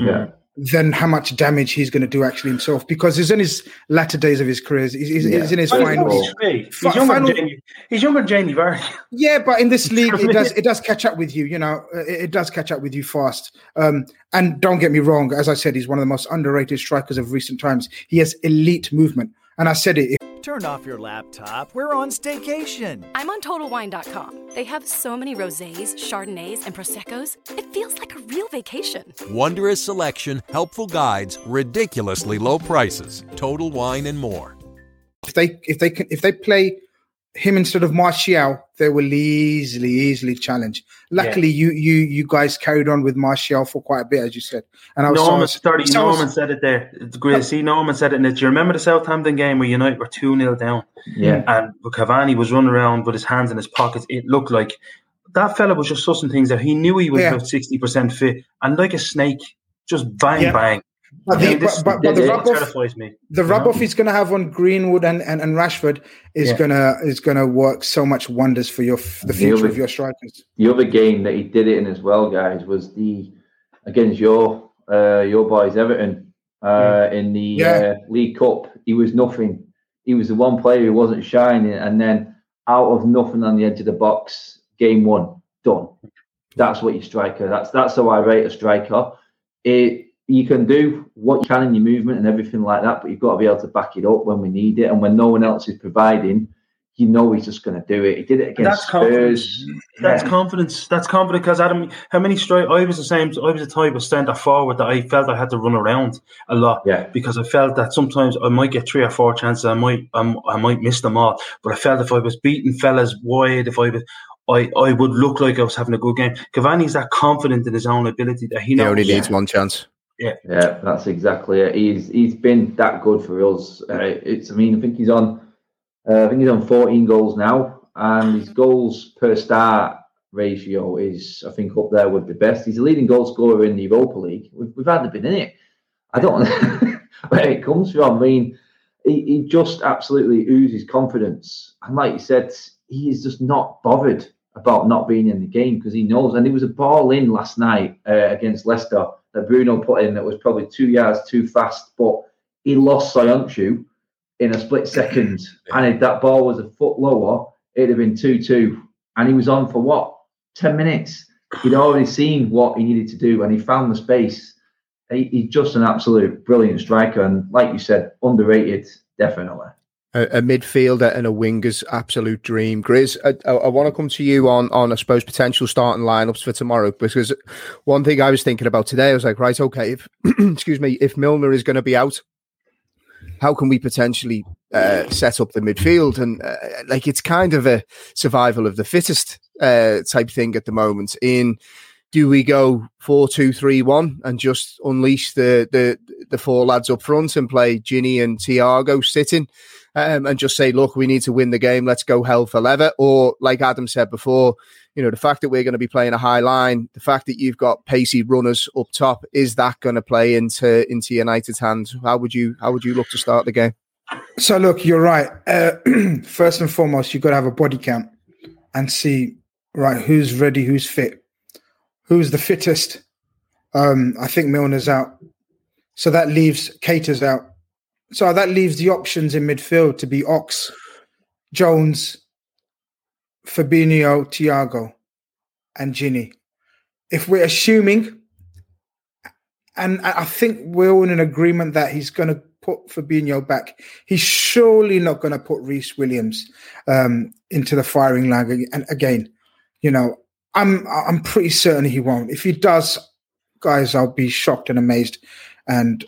than how much damage he's going to do actually himself, because he's in his latter days of his career. He's in his final. He's younger than Jamie Vardy. Yeah, but in this league, it does catch up with you. It does catch up with you fast. And don't get me wrong, as I said, he's one of the most underrated strikers of recent times. He has elite movement, and I said it. Turn off your laptop. We're on staycation. I'm on TotalWine.com. They have so many rosés, Chardonnays, and Prosecco's. It feels like a real vacation. Wondrous selection, helpful guides, ridiculously low prices. Total Wine and more. If they play him instead of Martial, they will easily challenge. Luckily, you guys carried on with Martial for quite a bit, as you said. And I was Norman said it there. It's great. See, Norman said it in it. Do you remember the Southampton game where United were 2-0 down? Yeah. And Cavani was running around with his hands in his pockets. It looked like that fella was just sussing things out. He knew he was about 60% fit, and like a snake, just bang. But the rub-off he's going to have on Greenwood and Rashford is gonna work so much wonders for the future of your strikers. The other game that he did it in as well, guys, was against your boys Everton in the League Cup. He was nothing. He was the one player who wasn't shining, and then out of nothing on the edge of the box, game one done. That's what your striker. That's how I rate a striker. You can do what you can in your movement and everything like that, but you've got to be able to back it up when we need it. And when no one else is providing, you know he's just going to do it. He did it against Spurs. That's confidence. That's confidence because Adam, how many strikes? I was the type of centre forward that I felt I had to run around a lot because I felt that sometimes I might get 3 or 4 chances. I might miss them all. But I felt if I was beating fellas wide, I would look like I was having a good game. Cavani's that confident in his own ability that he knows. He only needs one chance. Yeah, that's exactly it. He's been that good for us. I think he's on 14 goals now, and his goals per start ratio is, I think, up there with the best. He's a leading goal scorer in the Europa League. We've hardly been in it. I don't know where it comes from. I mean, he just absolutely oozes confidence, and like you said, he is just not bothered about not being in the game because he knows. And there was a ball in last night against Leicester that Bruno put in that was probably 2 yards too fast, but he lost Soyuncu in a split second. And if that ball was a foot lower, it'd have been 2-2. And he was on for 10 minutes. He'd already seen what he needed to do, and he found the space. He's just an absolute brilliant striker, and like you said, underrated, definitely. A midfielder and a winger's absolute dream. Grizz, I want to come to you on, I suppose, potential starting lineups for tomorrow, because one thing I was thinking about today, I was like, right, okay, if Milner is going to be out, how can we potentially set up the midfield? And it's kind of a survival of the fittest type thing at the moment. Do we go 4-2-3-1 and just unleash the 4 lads up front and play Ginny and Thiago sitting? And just say, look, we need to win the game. Let's go hell for leather. Or like Adam said before, the fact that we're going to be playing a high line, the fact that you've got pacey runners up top, is that going to play into United's hands? How would you look to start the game? So look, you're right. First and foremost, you've got to have a body count and see, right, who's ready, who's fit, who's the fittest. I think Milner's out. So that leaves Keita's out. So that leaves the options in midfield to be Ox, Jones, Fabinho, Thiago, and Ginny. If we're assuming, and I think we're all in an agreement that he's going to put Fabinho back, he's surely not going to put Reece Williams into the firing line. And again, I'm pretty certain he won't. If he does, guys, I'll be shocked and amazed. And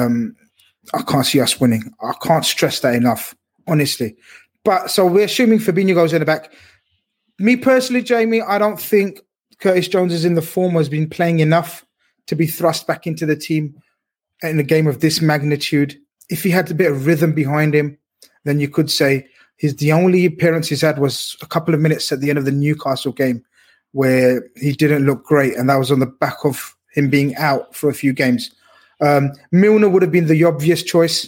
I can't see us winning. I can't stress that enough, honestly. But so we're assuming Fabinho goes in the back. Me personally, Jamie, I don't think Curtis Jones is in the form or has been playing enough to be thrust back into the team in a game of this magnitude. If he had a bit of rhythm behind him, then you could say the only appearance he's had was a couple of minutes at the end of the Newcastle game where he didn't look great, and that was on the back of him being out for a few games. Milner would have been the obvious choice.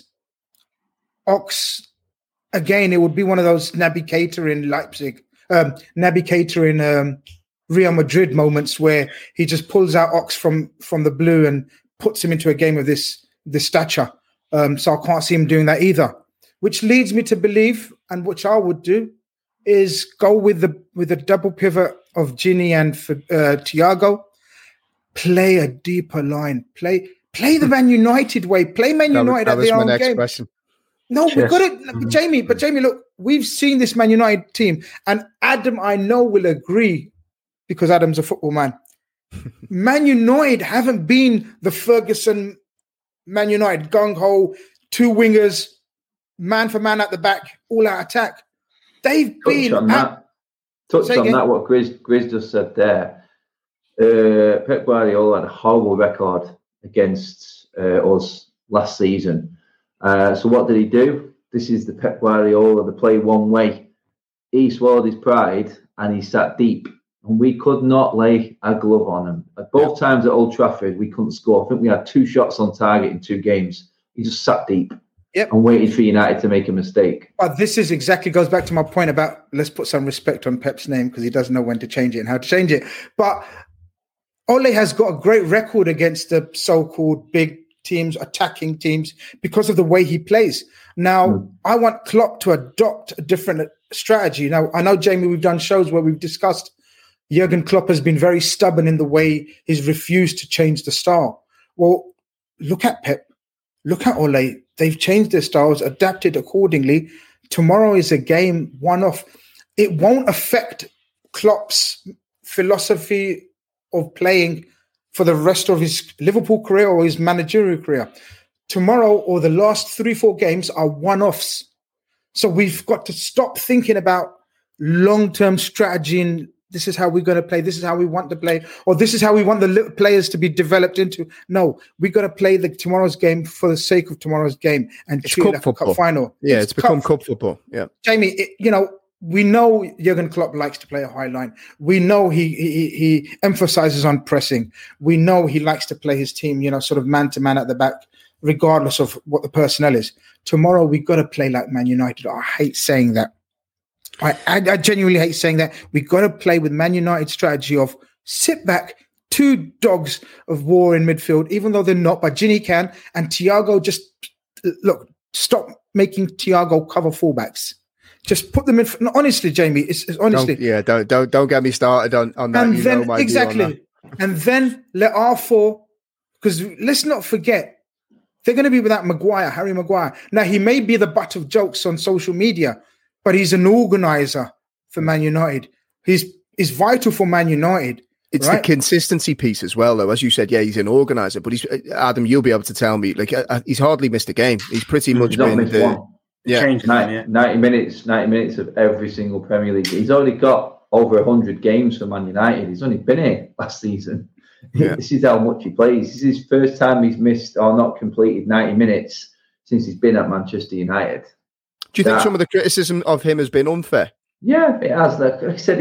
Ox, again, it would be one of those Naby Keita in Leipzig, Naby Keita in Real Madrid moments where he just pulls out Ox from the blue and puts him into a game of this stature. So I can't see him doing that either. Which leads me to believe, and which I would do, is go with the double pivot of Ginny and Thiago. Play a deeper line. Play the Man United way. Play Man United at their own game. Question. No, we've got it, Jamie. But Jamie, look, we've seen this Man United team, and Adam, I know, will agree because Adam's a football man. Man United haven't been the Ferguson Man United gung ho, 2 wingers, man for man at the back, all out attack. They've been on that. Touch on that, what Grizz just said there. Pep Guardiola had a horrible record against us last season. So what did he do? This is the Pep Guardiola, the play one way. He swallowed his pride and he sat deep. And we could not lay a glove on him. Both times at Old Trafford, we couldn't score. I think we had 2 shots on target in 2 games. He just sat deep. Yep. And waited for United to make a mistake. But this is exactly goes back to my point about let's put some respect on Pep's name because he doesn't know when to change it and how to change it. But Ole has got a great record against the so-called big teams, attacking teams, because of the way he plays. Now, I want Klopp to adopt a different strategy. Now, I know, Jamie, we've done shows where we've discussed Jurgen Klopp has been very stubborn in the way he's refused to change the style. Well, look at Pep. Look at Ole. They've changed their styles, adapted accordingly. Tomorrow is a game one-off. It won't affect Klopp's philosophy of playing for the rest of his Liverpool career or his managerial career. Tomorrow or the last 3-4 games are one-offs. So we've got to stop thinking about long-term strategy and this is how we're going to play, this is how we want to play, or this is how we want the players to be developed into. No, we got to play tomorrow's game for the sake of tomorrow's game and treat it like a cup final. Yeah, it's become cup football. Yeah, Jamie, we know Jurgen Klopp likes to play a high line. We know he emphasizes on pressing. We know he likes to play his team, sort of man to man at the back, regardless of what the personnel is. Tomorrow we got to play like Man United. I hate saying that. I genuinely hate saying that. We got to play with Man United's strategy of sit back, 2 dogs of war in midfield, even though they're not. But Ginny can, and Thiago stop making Thiago cover fullbacks. Just put them in. No, honestly, Jamie, it's honestly. Don't get me started on that. And then exactly, and then let our 4, because let's not forget they're going to be without Harry Maguire. Now he may be the butt of jokes on social media, but he's an organizer for Man United. He's vital for Man United. It's the consistency piece as well, though. As you said, he's an organizer, but Adam, you'll be able to tell me, he's hardly missed a game. He's pretty much been the... Yeah, 90 minutes of every single Premier League. He's already got over 100 games for Man United. He's only been here last season. Yeah. This is how much he plays. This is his first time he's missed or not completed 90 minutes since he's been at Manchester United. Do you think some of the criticism of him has been unfair? Yeah, it has. Like I said,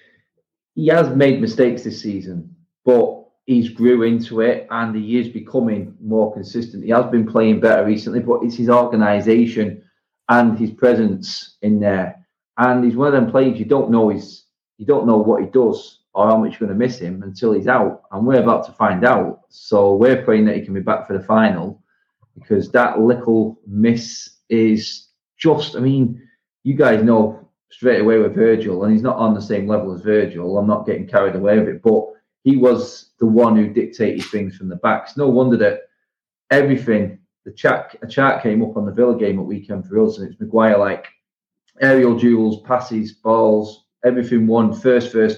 he has made mistakes this season, but he's grew into it and he is becoming more consistent. He has been playing better recently, but it's his organisation and his presence in there. And he's one of them players you don't know what he does or how much you're going to miss him until he's out. And we're about to find out. So we're praying that he can be back for the final, because that little miss is just, you guys know straight away with Virgil, and he's not on the same level as Virgil. I'm not getting carried away with it, but he was the one who dictated things from the back. It's no wonder that everything, a chart came up on the Villa game at weekend for us, and it's Maguire like aerial duels, passes, balls, everything won first. That's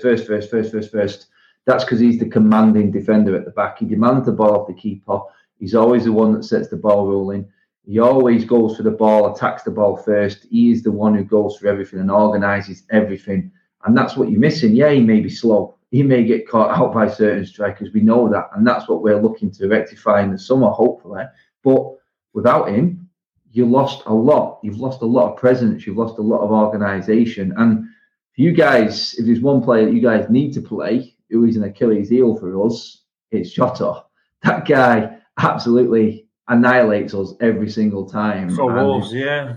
because he's the commanding defender at the back. He demands the ball off the keeper. He's always the one that sets the ball rolling. He always goes for the ball, attacks the ball first. He is the one who goes for everything and organises everything. And that's what you're missing. Yeah, he may be slow. He may get caught out by certain strikers. We know that. And that's what we're looking to rectify in the summer, hopefully. But without him, you lost a lot. You've lost a lot of presence. You've lost a lot of organisation. And for you guys, if there's one player that you guys need to play, who is an Achilles heel for us, it's Jota. That guy absolutely annihilates us every single time. For Wolves, yeah.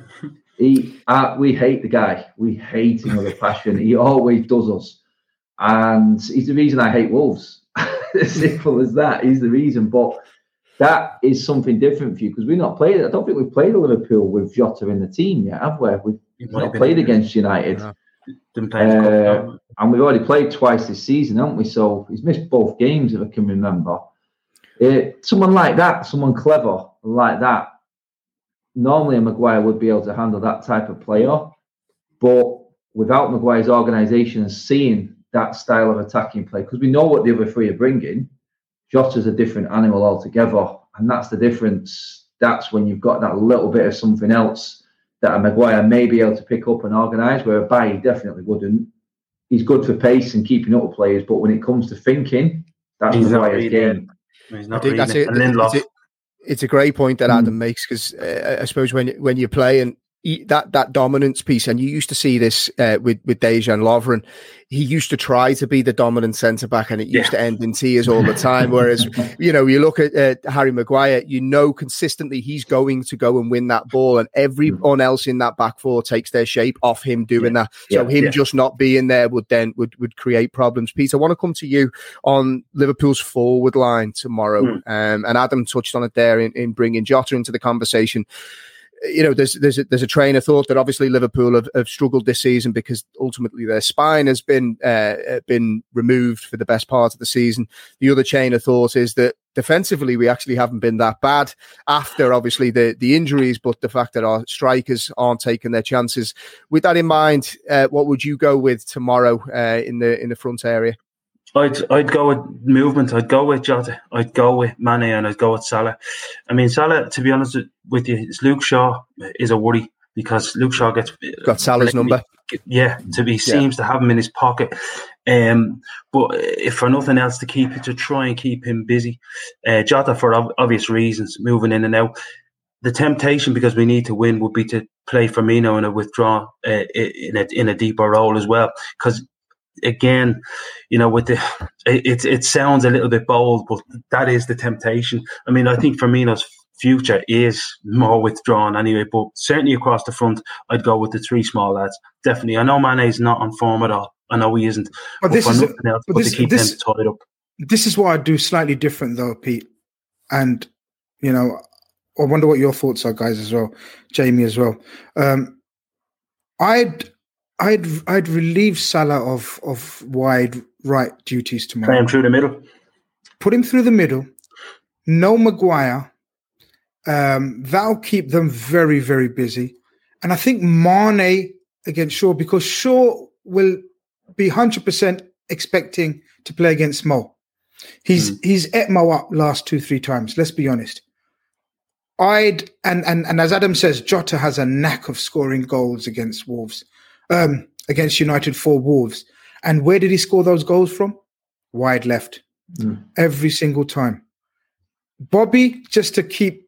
We hate the guy. We hate him with a passion. He always does us. And he's the reason I hate Wolves. As simple as that. He's the reason. But that is something different for you, because we've not played it. I don't think we've played a Liverpool with Jota in the team yet, have we? We've not played against United. And we've already played twice this season, haven't we? So he's missed both games, if I can remember. Someone like that, someone clever like that, normally a Maguire would be able to handle that type of player. But without Maguire's organisation and seeing that style of attacking play, because we know what the other 3 are bringing, Jota's a different animal altogether. And that's the difference. That's when you've got that little bit of something else that a Maguire may be able to pick up and organise, where a Bailly definitely wouldn't. He's good for pace and keeping up with players, but when it comes to thinking, that's Maguire's game. I think that's it. It's a great point that Adam makes, because I suppose when you play and that dominance piece, and you used to see this with Dejan Lovren, he used to try to be the dominant centre back, and it used to end in tears all the time. Whereas you look at Harry Maguire, consistently he's going to go and win that ball, and everyone else in that back four takes their shape off him doing that. So him just not being there would create problems. Pete, I want to come to you on Liverpool's forward line tomorrow, and Adam touched on it there in bringing Jota into the conversation. There's a train of thought that obviously Liverpool have struggled this season because ultimately their spine has been removed for the best part of the season. The other chain of thought is that defensively we actually haven't been that bad after obviously the injuries, but the fact that our strikers aren't taking their chances. With that in mind, what would you go with tomorrow in the front area? I'd go with movement. I'd go with Jota. I'd go with Mane, and I'd go with Salah. I mean, Salah, to be honest with you, Luke Shaw is a worry, because Luke Shaw got Salah's number. Yeah, seems to have him in his pocket. But if for nothing else, to try and keep him busy. Jota, for obvious reasons, moving in and out. The temptation, because we need to win, would be to play Firmino in a withdraw in a deeper role as well, because. Again, it sounds a little bit bold, but that is the temptation. I mean, I think Firmino's future is more withdrawn anyway, but certainly across the front, I'd go with the three small lads. Definitely. I know Mane's not on form at all. I know he isn't. But to keep them tied up. This is what I do slightly different though, Pete. And, I wonder what your thoughts are, guys, as well. Jamie as well. I'd relieve Salah of wide right duties tomorrow. Play him through the middle. Put him through the middle. No Maguire. That'll keep them very, very busy. And I think Mane against Shaw, because Shaw will be 100% expecting to play against Mo. He's ate Mo up last 2-3 times. Let's be honest. And as Adam says, Jota has a knack of scoring goals against Wolves. Against United for Wolves. And where did he score those goals from? Wide left. Every single time. Bobby, just to keep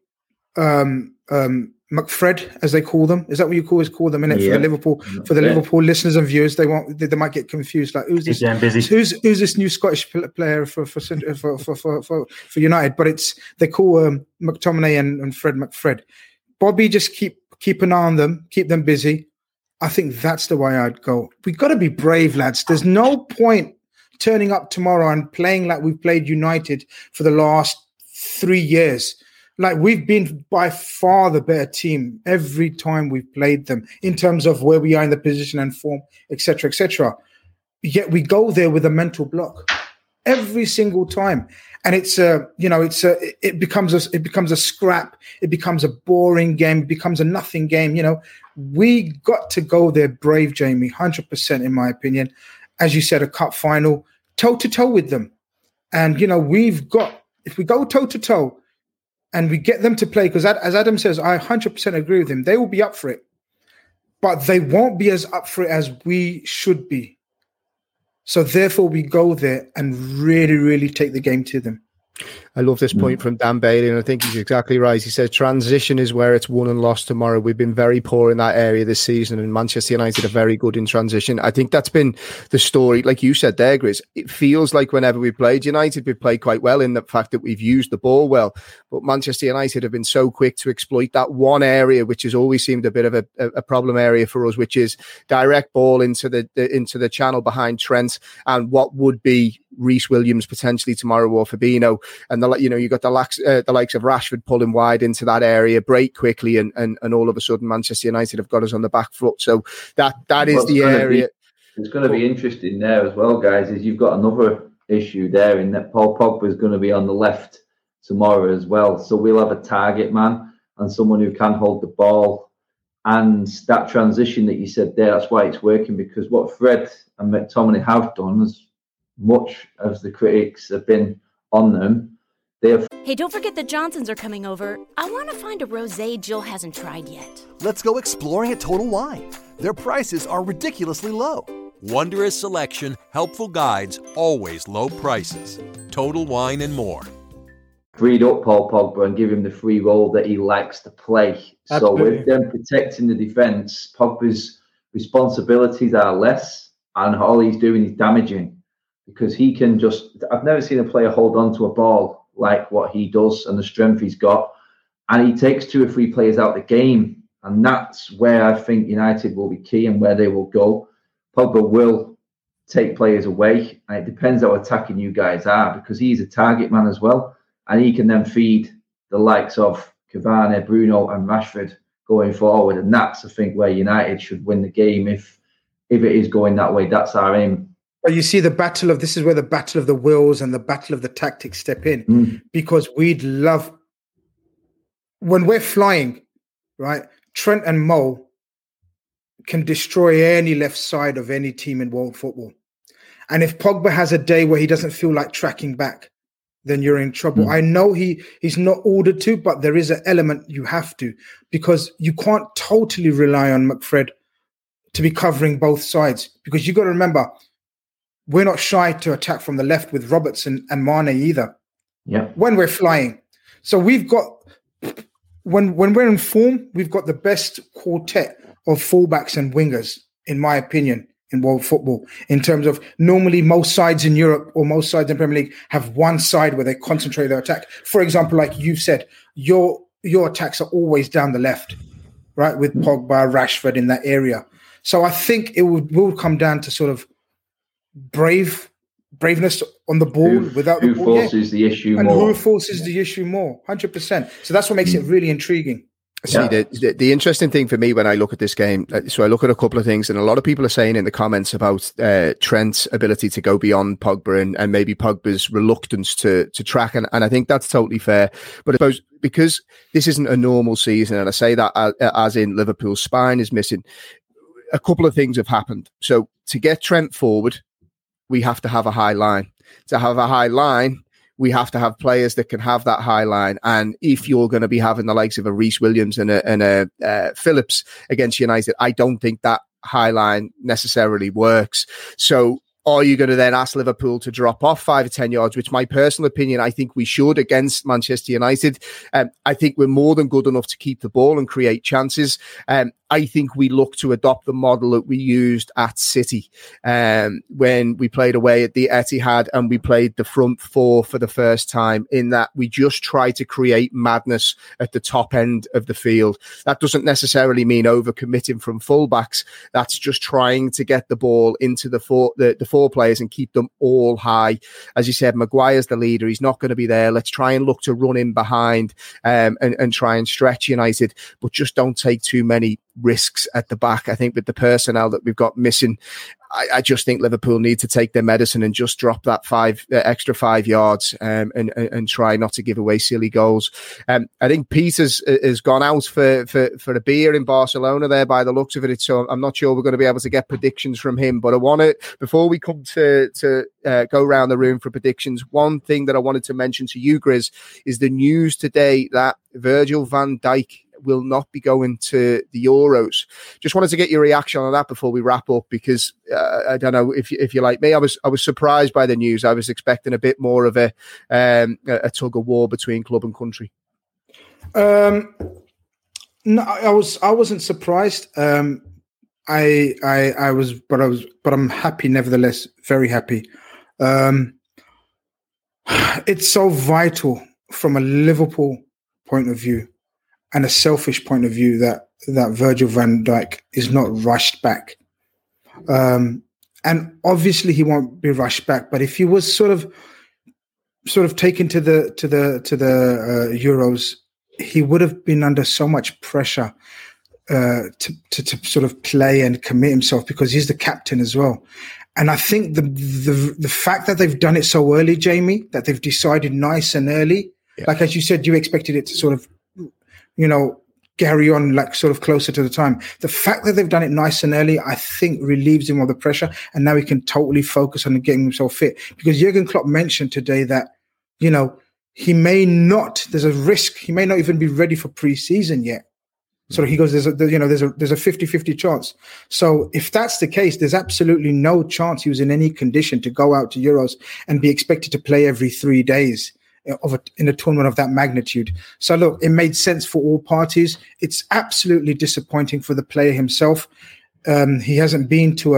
McFred, as they call them. Is that what you call them in it for the Liverpool listeners and viewers? They might get confused. Like, who's this? Who's this new Scottish player for United? But they call McTominay and Fred McFred. Bobby, just keep an eye on them, keep them busy. I think that's the way I'd go. We've got to be brave, lads. There's no point turning up tomorrow and playing like we've played United for the last 3 years. Like, we've been by far the better team every time we've played them in terms of where we are in the position and form, etc., etc. Yet we go there with a mental block every single time. And it becomes a scrap. It becomes a boring game. It becomes a nothing game. We got to go there brave, Jamie, 100% in my opinion. As you said, a cup final, toe to toe with them. And, if we go toe to toe and we get them to play, because as Adam says, I 100% agree with him. They will be up for it, but they won't be as up for it as we should be. So therefore, we go there and really, really take the game to them. I love this point from Dan Bailey, and I think he's exactly right. He says transition is where it's won and lost tomorrow. We've been very poor in that area this season, and Manchester United are very good in transition. I think that's been the story. Like you said there, Grizz, it feels like whenever we played United, we've played quite well in the fact that we've used the ball well. But Manchester United have been so quick to exploit that one area, which has always seemed a bit of a problem area for us, which is direct ball into the channel behind Trent and what would be Reece Williams potentially tomorrow or Fabinho. And you got the likes of Rashford pulling wide into that area, break quickly, and all of a sudden Manchester United have got us on the back foot. So that is the area. It's going to be interesting there as well, guys. Is you've got another issue there in that Paul Pogba is going to be on the left tomorrow as well. So we'll have a target man and someone who can hold the ball. And that transition that you said there, that's why it's working, because what Fred and McTominay have done, as much as the critics have been on them, They have. Hey, don't forget the Johnsons are coming over. I want to find a rosé Jill hasn't tried yet. Let's go exploring at Total Wine. Their prices are ridiculously low. Wondrous selection, helpful guides, always low prices. Total Wine and more. Freed up Paul Pogba and give him the free role that he likes to play. Absolutely. So with them protecting the defence, Pogba's responsibilities are less, and all he's doing is damaging, because he can just. I've never seen a player hold on to a ball like what he does and the strength he's got, and he takes 2 or 3 players out of the game, and that's where I think United will be key and where they will go. Pogba will take players away, and it depends how attacking you guys are, because he's a target man as well, and he can then feed the likes of Cavani, Bruno and Rashford going forward, and that's I think where United should win the game if it is going that way. That's our aim. But you see, this is where the battle of the wills and the battle of the tactics step in, because we'd love, when we're flying, right? Trent and Mo can destroy any left side of any team in world football. And if Pogba has a day where he doesn't feel like tracking back, then you're in trouble. I know he's not ordered to, but there is an element you have to, because you can't totally rely on McFred to be covering both sides, because you got to remember, we're not shy to attack from the left with Robertson and Mane either. Yeah. When we're flying. So we've got, when we're in form, we've got the best quartet of fullbacks and wingers, in my opinion, in world football. In terms of, normally most sides in Europe or most sides in Premier League have one side where they concentrate their attack. For example, like you've said, your attacks are always down the left, right? With Pogba, Rashford in that area. So I think it will come down to sort of braveness on the ball without the ball. Who forces the issue and more. who forces the issue more, 100%. So that's what makes it really intriguing. See, the interesting thing for me when I look at this game, so I look at a couple of things, and a lot of people are saying in the comments about Trent's ability to go beyond Pogba and maybe Pogba's reluctance to track, and I think that's totally fair. But I suppose because this isn't a normal season, and I say that as in Liverpool's spine is missing, a couple of things have happened. So to get Trent forward, we have to have a high line. To have a high line, we have to have players that can have that high line. And if you're going to be having the likes of a Reece Williams and a Phillips against United, I don't think that high line necessarily works. So are you going to then ask Liverpool to drop off 5 or 10 yards, which my personal opinion, I think we should against Manchester United. I think we're more than good enough to keep the ball and create chances. I think we look to adopt the model that we used at City when we played away at the Etihad and we played the front four for the first time, in that we just try to create madness at the top end of the field. That doesn't necessarily mean overcommitting from fullbacks. That's just trying to get the ball into the four players and keep them all high. As you said, Maguire's the leader. He's not going to be there. Let's try and look to run in behind and try and stretch United, but just don't take too many risks at the back. I think with the personnel that we've got missing, I just think Liverpool need to take their medicine and just drop that extra 5 yards and try not to give away silly goals. I think Peters has gone out for a beer in Barcelona there by the looks of it. So I'm not sure we're going to be able to get predictions from him. But I want to, before we come to go around the room for predictions, one thing that I wanted to mention to you, Grizz, is the news today that Virgil van Dijk will not be going to the Euros. Just wanted to get your reaction on that before we wrap up, because I don't know if you're like me, I was surprised by the news. I was expecting a bit more of a tug of war between club and country. No, I wasn't surprised. I was, but I'm happy nevertheless. Very happy. It's so vital from a Liverpool point of view and a selfish point of view that Virgil van Dijk is not rushed back. And obviously he won't be rushed back, but if he was sort of taken to the Euros, he would have been under so much pressure to sort of play and commit himself, because he's the captain as well. And I think the fact that they've done it so early, Jamie, that they've decided nice and early, like as you said, you expected it to sort of, carry on like sort of closer to the time. The fact that they've done it nice and early, I think relieves him of the pressure, and now he can totally focus on getting himself fit. Because Jurgen Klopp mentioned today that, he may not. There's a risk he may not even be ready for pre-season yet. So he goes, there's a 50-50 chance. So if that's the case, there's absolutely no chance he was in any condition to go out to Euros and be expected to play every 3 days in a tournament of that magnitude. So look, it made sense for all parties. It's absolutely disappointing for the player himself. He hasn't been to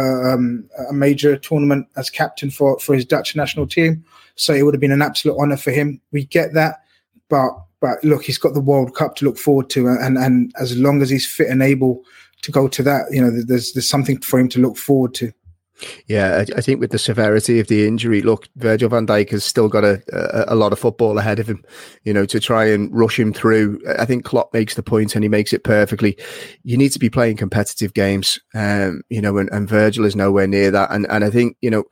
a major tournament as captain for his Dutch national team. So it would have been an absolute honor for him. We get that. But look, he's got the World Cup to look forward to. And as long as he's fit and able to go to that, there's something for him to look forward to. Yeah, I think with the severity of the injury, look, Virgil van Dijk has still got a lot of football ahead of him, to try and rush him through. I think Klopp makes the point and he makes it perfectly. You need to be playing competitive games, and Virgil is nowhere near that. And I think,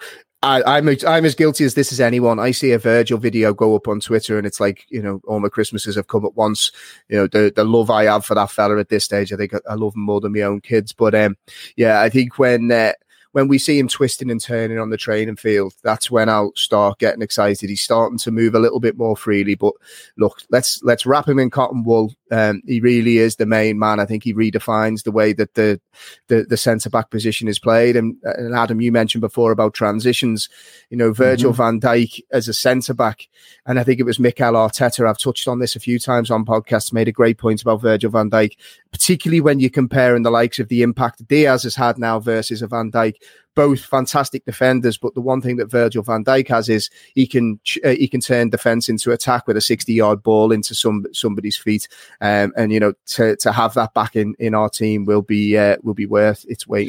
I'm as guilty as this as anyone. I see a Virgil video go up on Twitter and it's like, all my Christmases have come at once. The love I have for that fella at this stage, I think I love him more than my own kids. But I think when we see him twisting and turning on the training field, that's when I'll start getting excited. He's starting to move a little bit more freely. But look, let's wrap him in cotton wool. He really is the main man. I think he redefines the way that the centre-back position is played. And Adam, you mentioned before about transitions. Virgil van Dijk as a centre-back, and I think it was Mikel Arteta, I've touched on this a few times on podcasts, made a great point about Virgil van Dijk, particularly when you're comparing the likes of the impact Diaz has had now versus a Van Dijk. Both fantastic defenders, but the one thing that Virgil van Dijk has is he can turn defence into attack with a 60-yard ball into somebody's feet, and to have that back in our team will be worth its weight.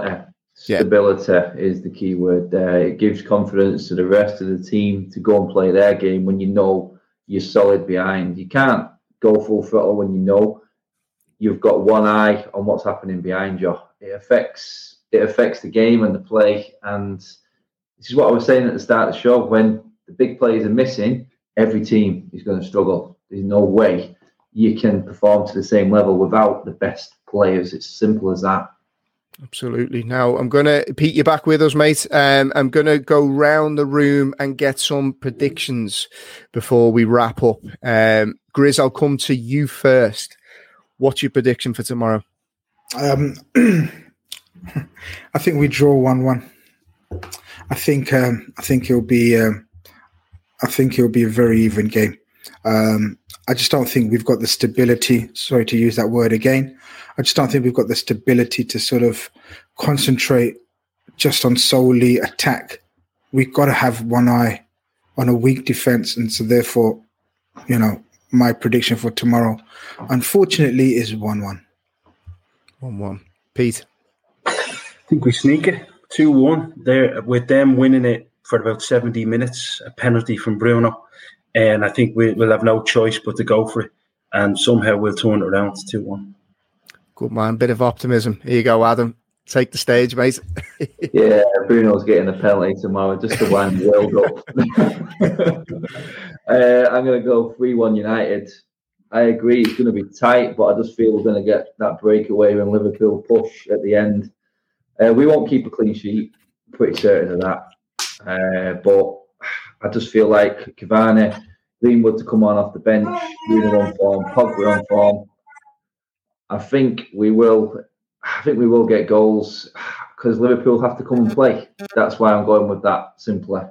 Stability is the key word there. It gives confidence to the rest of the team to go and play their game when you know you're solid behind. You can't go full throttle when you know you've got one eye on what's happening behind you. It affects the game and the play. And this is what I was saying at the start of the show. When the big players are missing, every team is going to struggle. There's no way you can perform to the same level without the best players. It's simple as that. Absolutely. Now, I'm going to, Pete, you're back with us, mate. I'm going to go round the room and get some predictions before we wrap up. Grizz, I'll come to you first. What's your prediction for tomorrow? I think we draw 1-1. I think it'll be a very even game. I just don't think we've got the stability. Sorry to use that word again. I just don't think we've got the stability to sort of concentrate just on solely attack. We've got to have one eye on a weak defense, and so therefore, my prediction for tomorrow, unfortunately, is 1-1. 1-1. Pete? I think we sneak it 2-1 there, with them winning it for about 70 minutes, a penalty from Bruno. And I think we'll have no choice but to go for it. And somehow we'll turn it around to 2-1. Good man. Bit of optimism. Here you go, Adam. Take the stage, mate. Yeah, Bruno's getting a penalty tomorrow, just to wind the world up. I'm going to go 3-1 United. I agree it's going to be tight, but I just feel we're going to get that breakaway when Liverpool push at the end. We won't keep a clean sheet. I'm pretty certain of that. But I just feel like Cavani, Greenwood to come on off the bench, Bruno on form, Pogba on form. I think we will get goals because Liverpool have to come and play. That's why I'm going with that simply.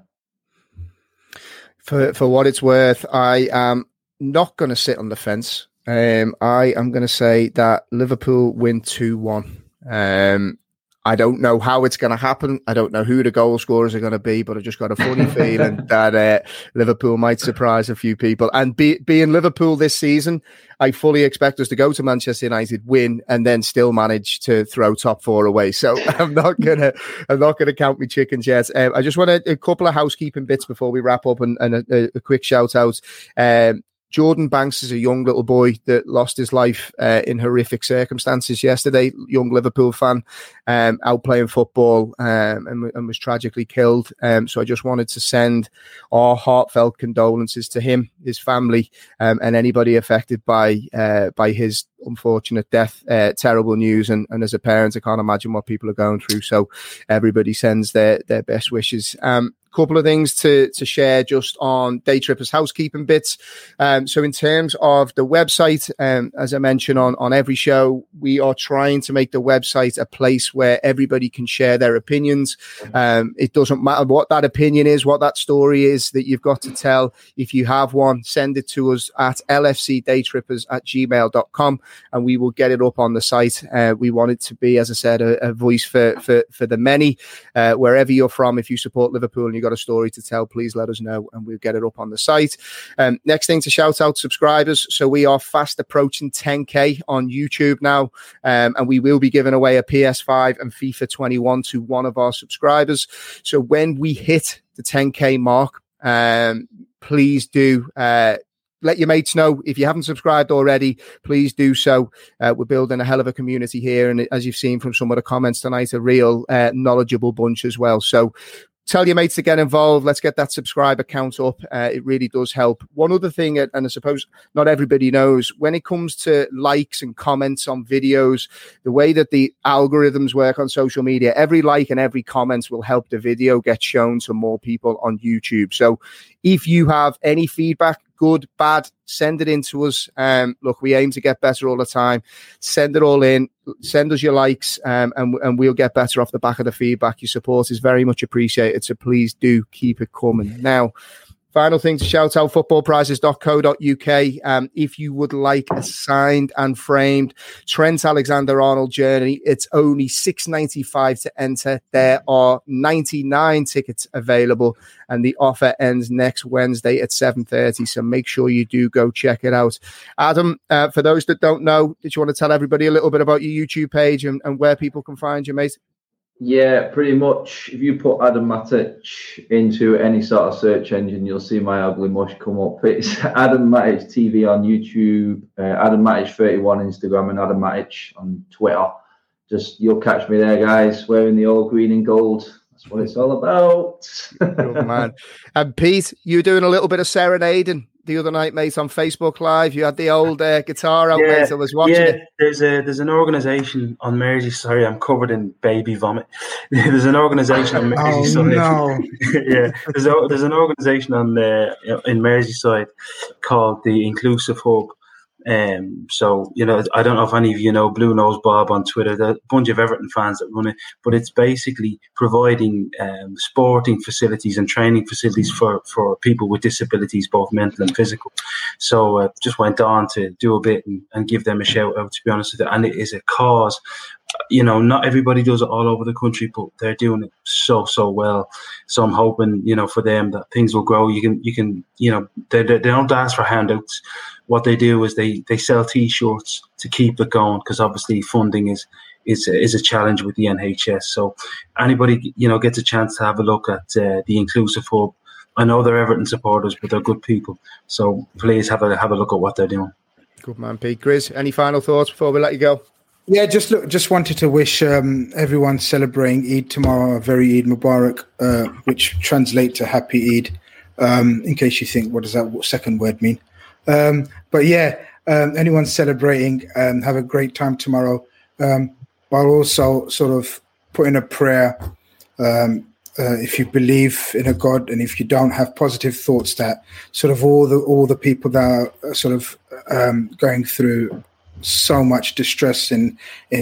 For what it's worth, I am not going to sit on the fence. I am going to say that Liverpool win 2-1. I don't know how it's going to happen. I don't know who the goal scorers are going to be, but I just got a funny feeling that Liverpool might surprise a few people. And being Liverpool this season, I fully expect us to go to Manchester United, win, and then still manage to throw top four away. So I'm not gonna count my chickens yet. I just want a couple of housekeeping bits before we wrap up, and a quick shout out. Jordan Banks is a young little boy that lost his life in horrific circumstances yesterday. Young Liverpool fan, out playing football, and was tragically killed. So I just wanted to send our heartfelt condolences to him, his family, and anybody affected by his unfortunate death. Terrible news, and as a parent, I can't imagine what people are going through. So everybody sends their best wishes. couple of things to share just on Day Trippers housekeeping bits. So in terms of the website, as I mentioned on every show, we are trying to make the website a place where everybody can share their opinions. It doesn't matter what that opinion is, what that story is that you've got to tell. If you have one, send it to us at lfcdaytrippers@gmail.com and we will get it up on the site. We want it to be, as I said, a voice for the many. Wherever you're from, if you support Liverpool and you've got a story to tell, please let us know and we'll get it up on the site. Next thing to shout out subscribers. So we are fast approaching 10K on YouTube now, and we will be giving away a PS5 and FIFA 21 to one of our subscribers. So when we hit the 10K mark, please do let your mates know. If you haven't subscribed already, please do so. We're building a hell of a community here. And as you've seen from some of the comments tonight, a real knowledgeable bunch as well. So tell your mates to get involved. Let's get that subscriber count up. It really does help. One other thing, and I suppose not everybody knows, when it comes to likes and comments on videos, the way that the algorithms work on social media, every like and every comment will help the video get shown to more people on YouTube. So if you have any feedback, good, bad, send it in to us. Look, we aim to get better all the time. Send it all in. Send us your likes, and we'll get better off the back of the feedback. Your support is very much appreciated, so please do keep it coming. Now, final thing to shout out, footballprizes.co.uk. If you would like a signed and framed Trent Alexander-Arnold journey, it's only $6.95 to enter. There are 99 tickets available, and the offer ends next Wednesday at 7:30. So make sure you do go check it out. Adam, for those that don't know, did you want to tell everybody a little bit about your YouTube page and where people can find you, mate? Yeah, pretty much. If you put Adam Matic into any sort of search engine, you'll see my ugly mush come up. It's Adam Matic TV on YouTube, Adam Matic 31 Instagram, and Adam Matic on Twitter. Just, you'll catch me there, guys, wearing the all green and gold. That's what it's all about. Good man. And Pete, you were doing a little bit of serenading the other night, mate, on Facebook Live. You had the old guitar out, mate. I was watching it. There's an organisation on Merseyside. Sorry, I'm covered in baby vomit. There's an organisation on Merseyside. Oh, no. Yeah, there's an organisation on in Merseyside called the Inclusive Hub. So, you know, I don't know if any of you know Blue Nose Bob on Twitter, the bunch of Everton fans that run it, but it's basically providing sporting facilities and training facilities for people with disabilities, both mental and physical. So just went on to do a bit and give them a shout out, to be honest with you. And it is a cause. You know, not everybody does it all over the country, but they're doing it so well. So I'm hoping, you know, for them that things will grow. You can, you know, they don't ask for handouts. What they do is they sell T-shirts to keep it going, because obviously funding is a challenge with the NHS. So anybody, you know, gets a chance to have a look at the Inclusive Hub. I know they're Everton supporters, but they're good people. So please have a look at what they're doing. Good man, Pete. Grizz, any final thoughts before we let you go? Yeah, just wanted to wish everyone celebrating Eid tomorrow a very Eid Mubarak, which translates to Happy Eid. In case you think, what does that second word mean? But yeah, anyone celebrating, have a great time tomorrow. But also sort of put in a prayer. If you believe in a God, and if you don't, have positive thoughts that sort of all the people that are sort of going through so much distress in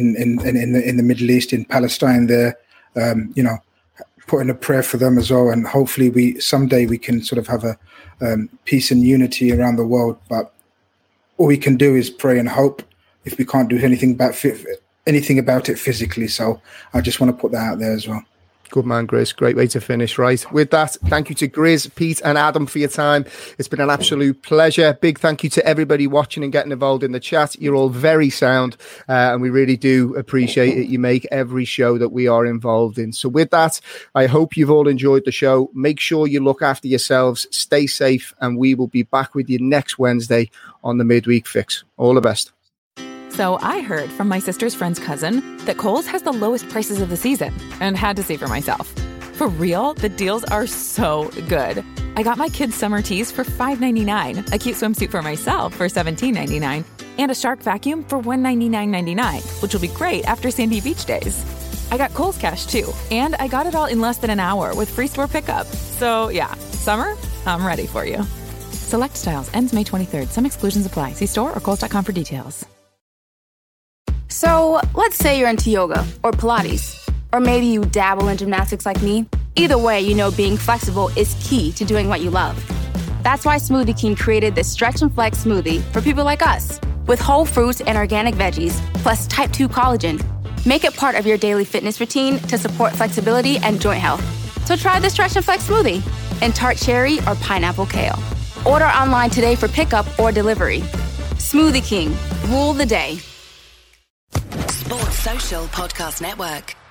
the Middle East, in Palestine, there, you know, put in a prayer for them as well, and hopefully someday we can sort of have a peace and unity around the world. But all we can do is pray and hope, if we can't do anything about it physically. So I just want to put that out there as well. Good man, Grizz. Great way to finish. Right. With that, thank you to Grizz, Pete and Adam for your time. It's been an absolute pleasure. Big thank you to everybody watching and getting involved in the chat. You're all very sound, and we really do appreciate it. You make every show that we are involved in. So with that, I hope you've all enjoyed the show. Make sure you look after yourselves, stay safe, and we will be back with you next Wednesday on the Midweek Fix. All the best. So I heard from my sister's friend's cousin that Kohl's has the lowest prices of the season, and had to see for myself. For real, the deals are so good. I got my kids' summer tees for $5.99, a cute swimsuit for myself for $17.99, and a Shark vacuum for $199.99, which will be great after Sandy Beach days. I got Kohl's Cash too, and I got it all in less than an hour with free store pickup. So yeah, summer, I'm ready for you. Select styles, ends May 23rd. Some exclusions apply. See store or Kohl's.com for details. So let's say you're into yoga or Pilates, or maybe you dabble in gymnastics like me. Either way, you know being flexible is key to doing what you love. That's why Smoothie King created this Stretch and Flex smoothie for people like us, with whole fruits and organic veggies, plus type 2 collagen. Make it part of your daily fitness routine to support flexibility and joint health. So try the Stretch and Flex smoothie in tart cherry or pineapple kale. Order online today for pickup or delivery. Smoothie King, rule the day. Sports Social Podcast Network.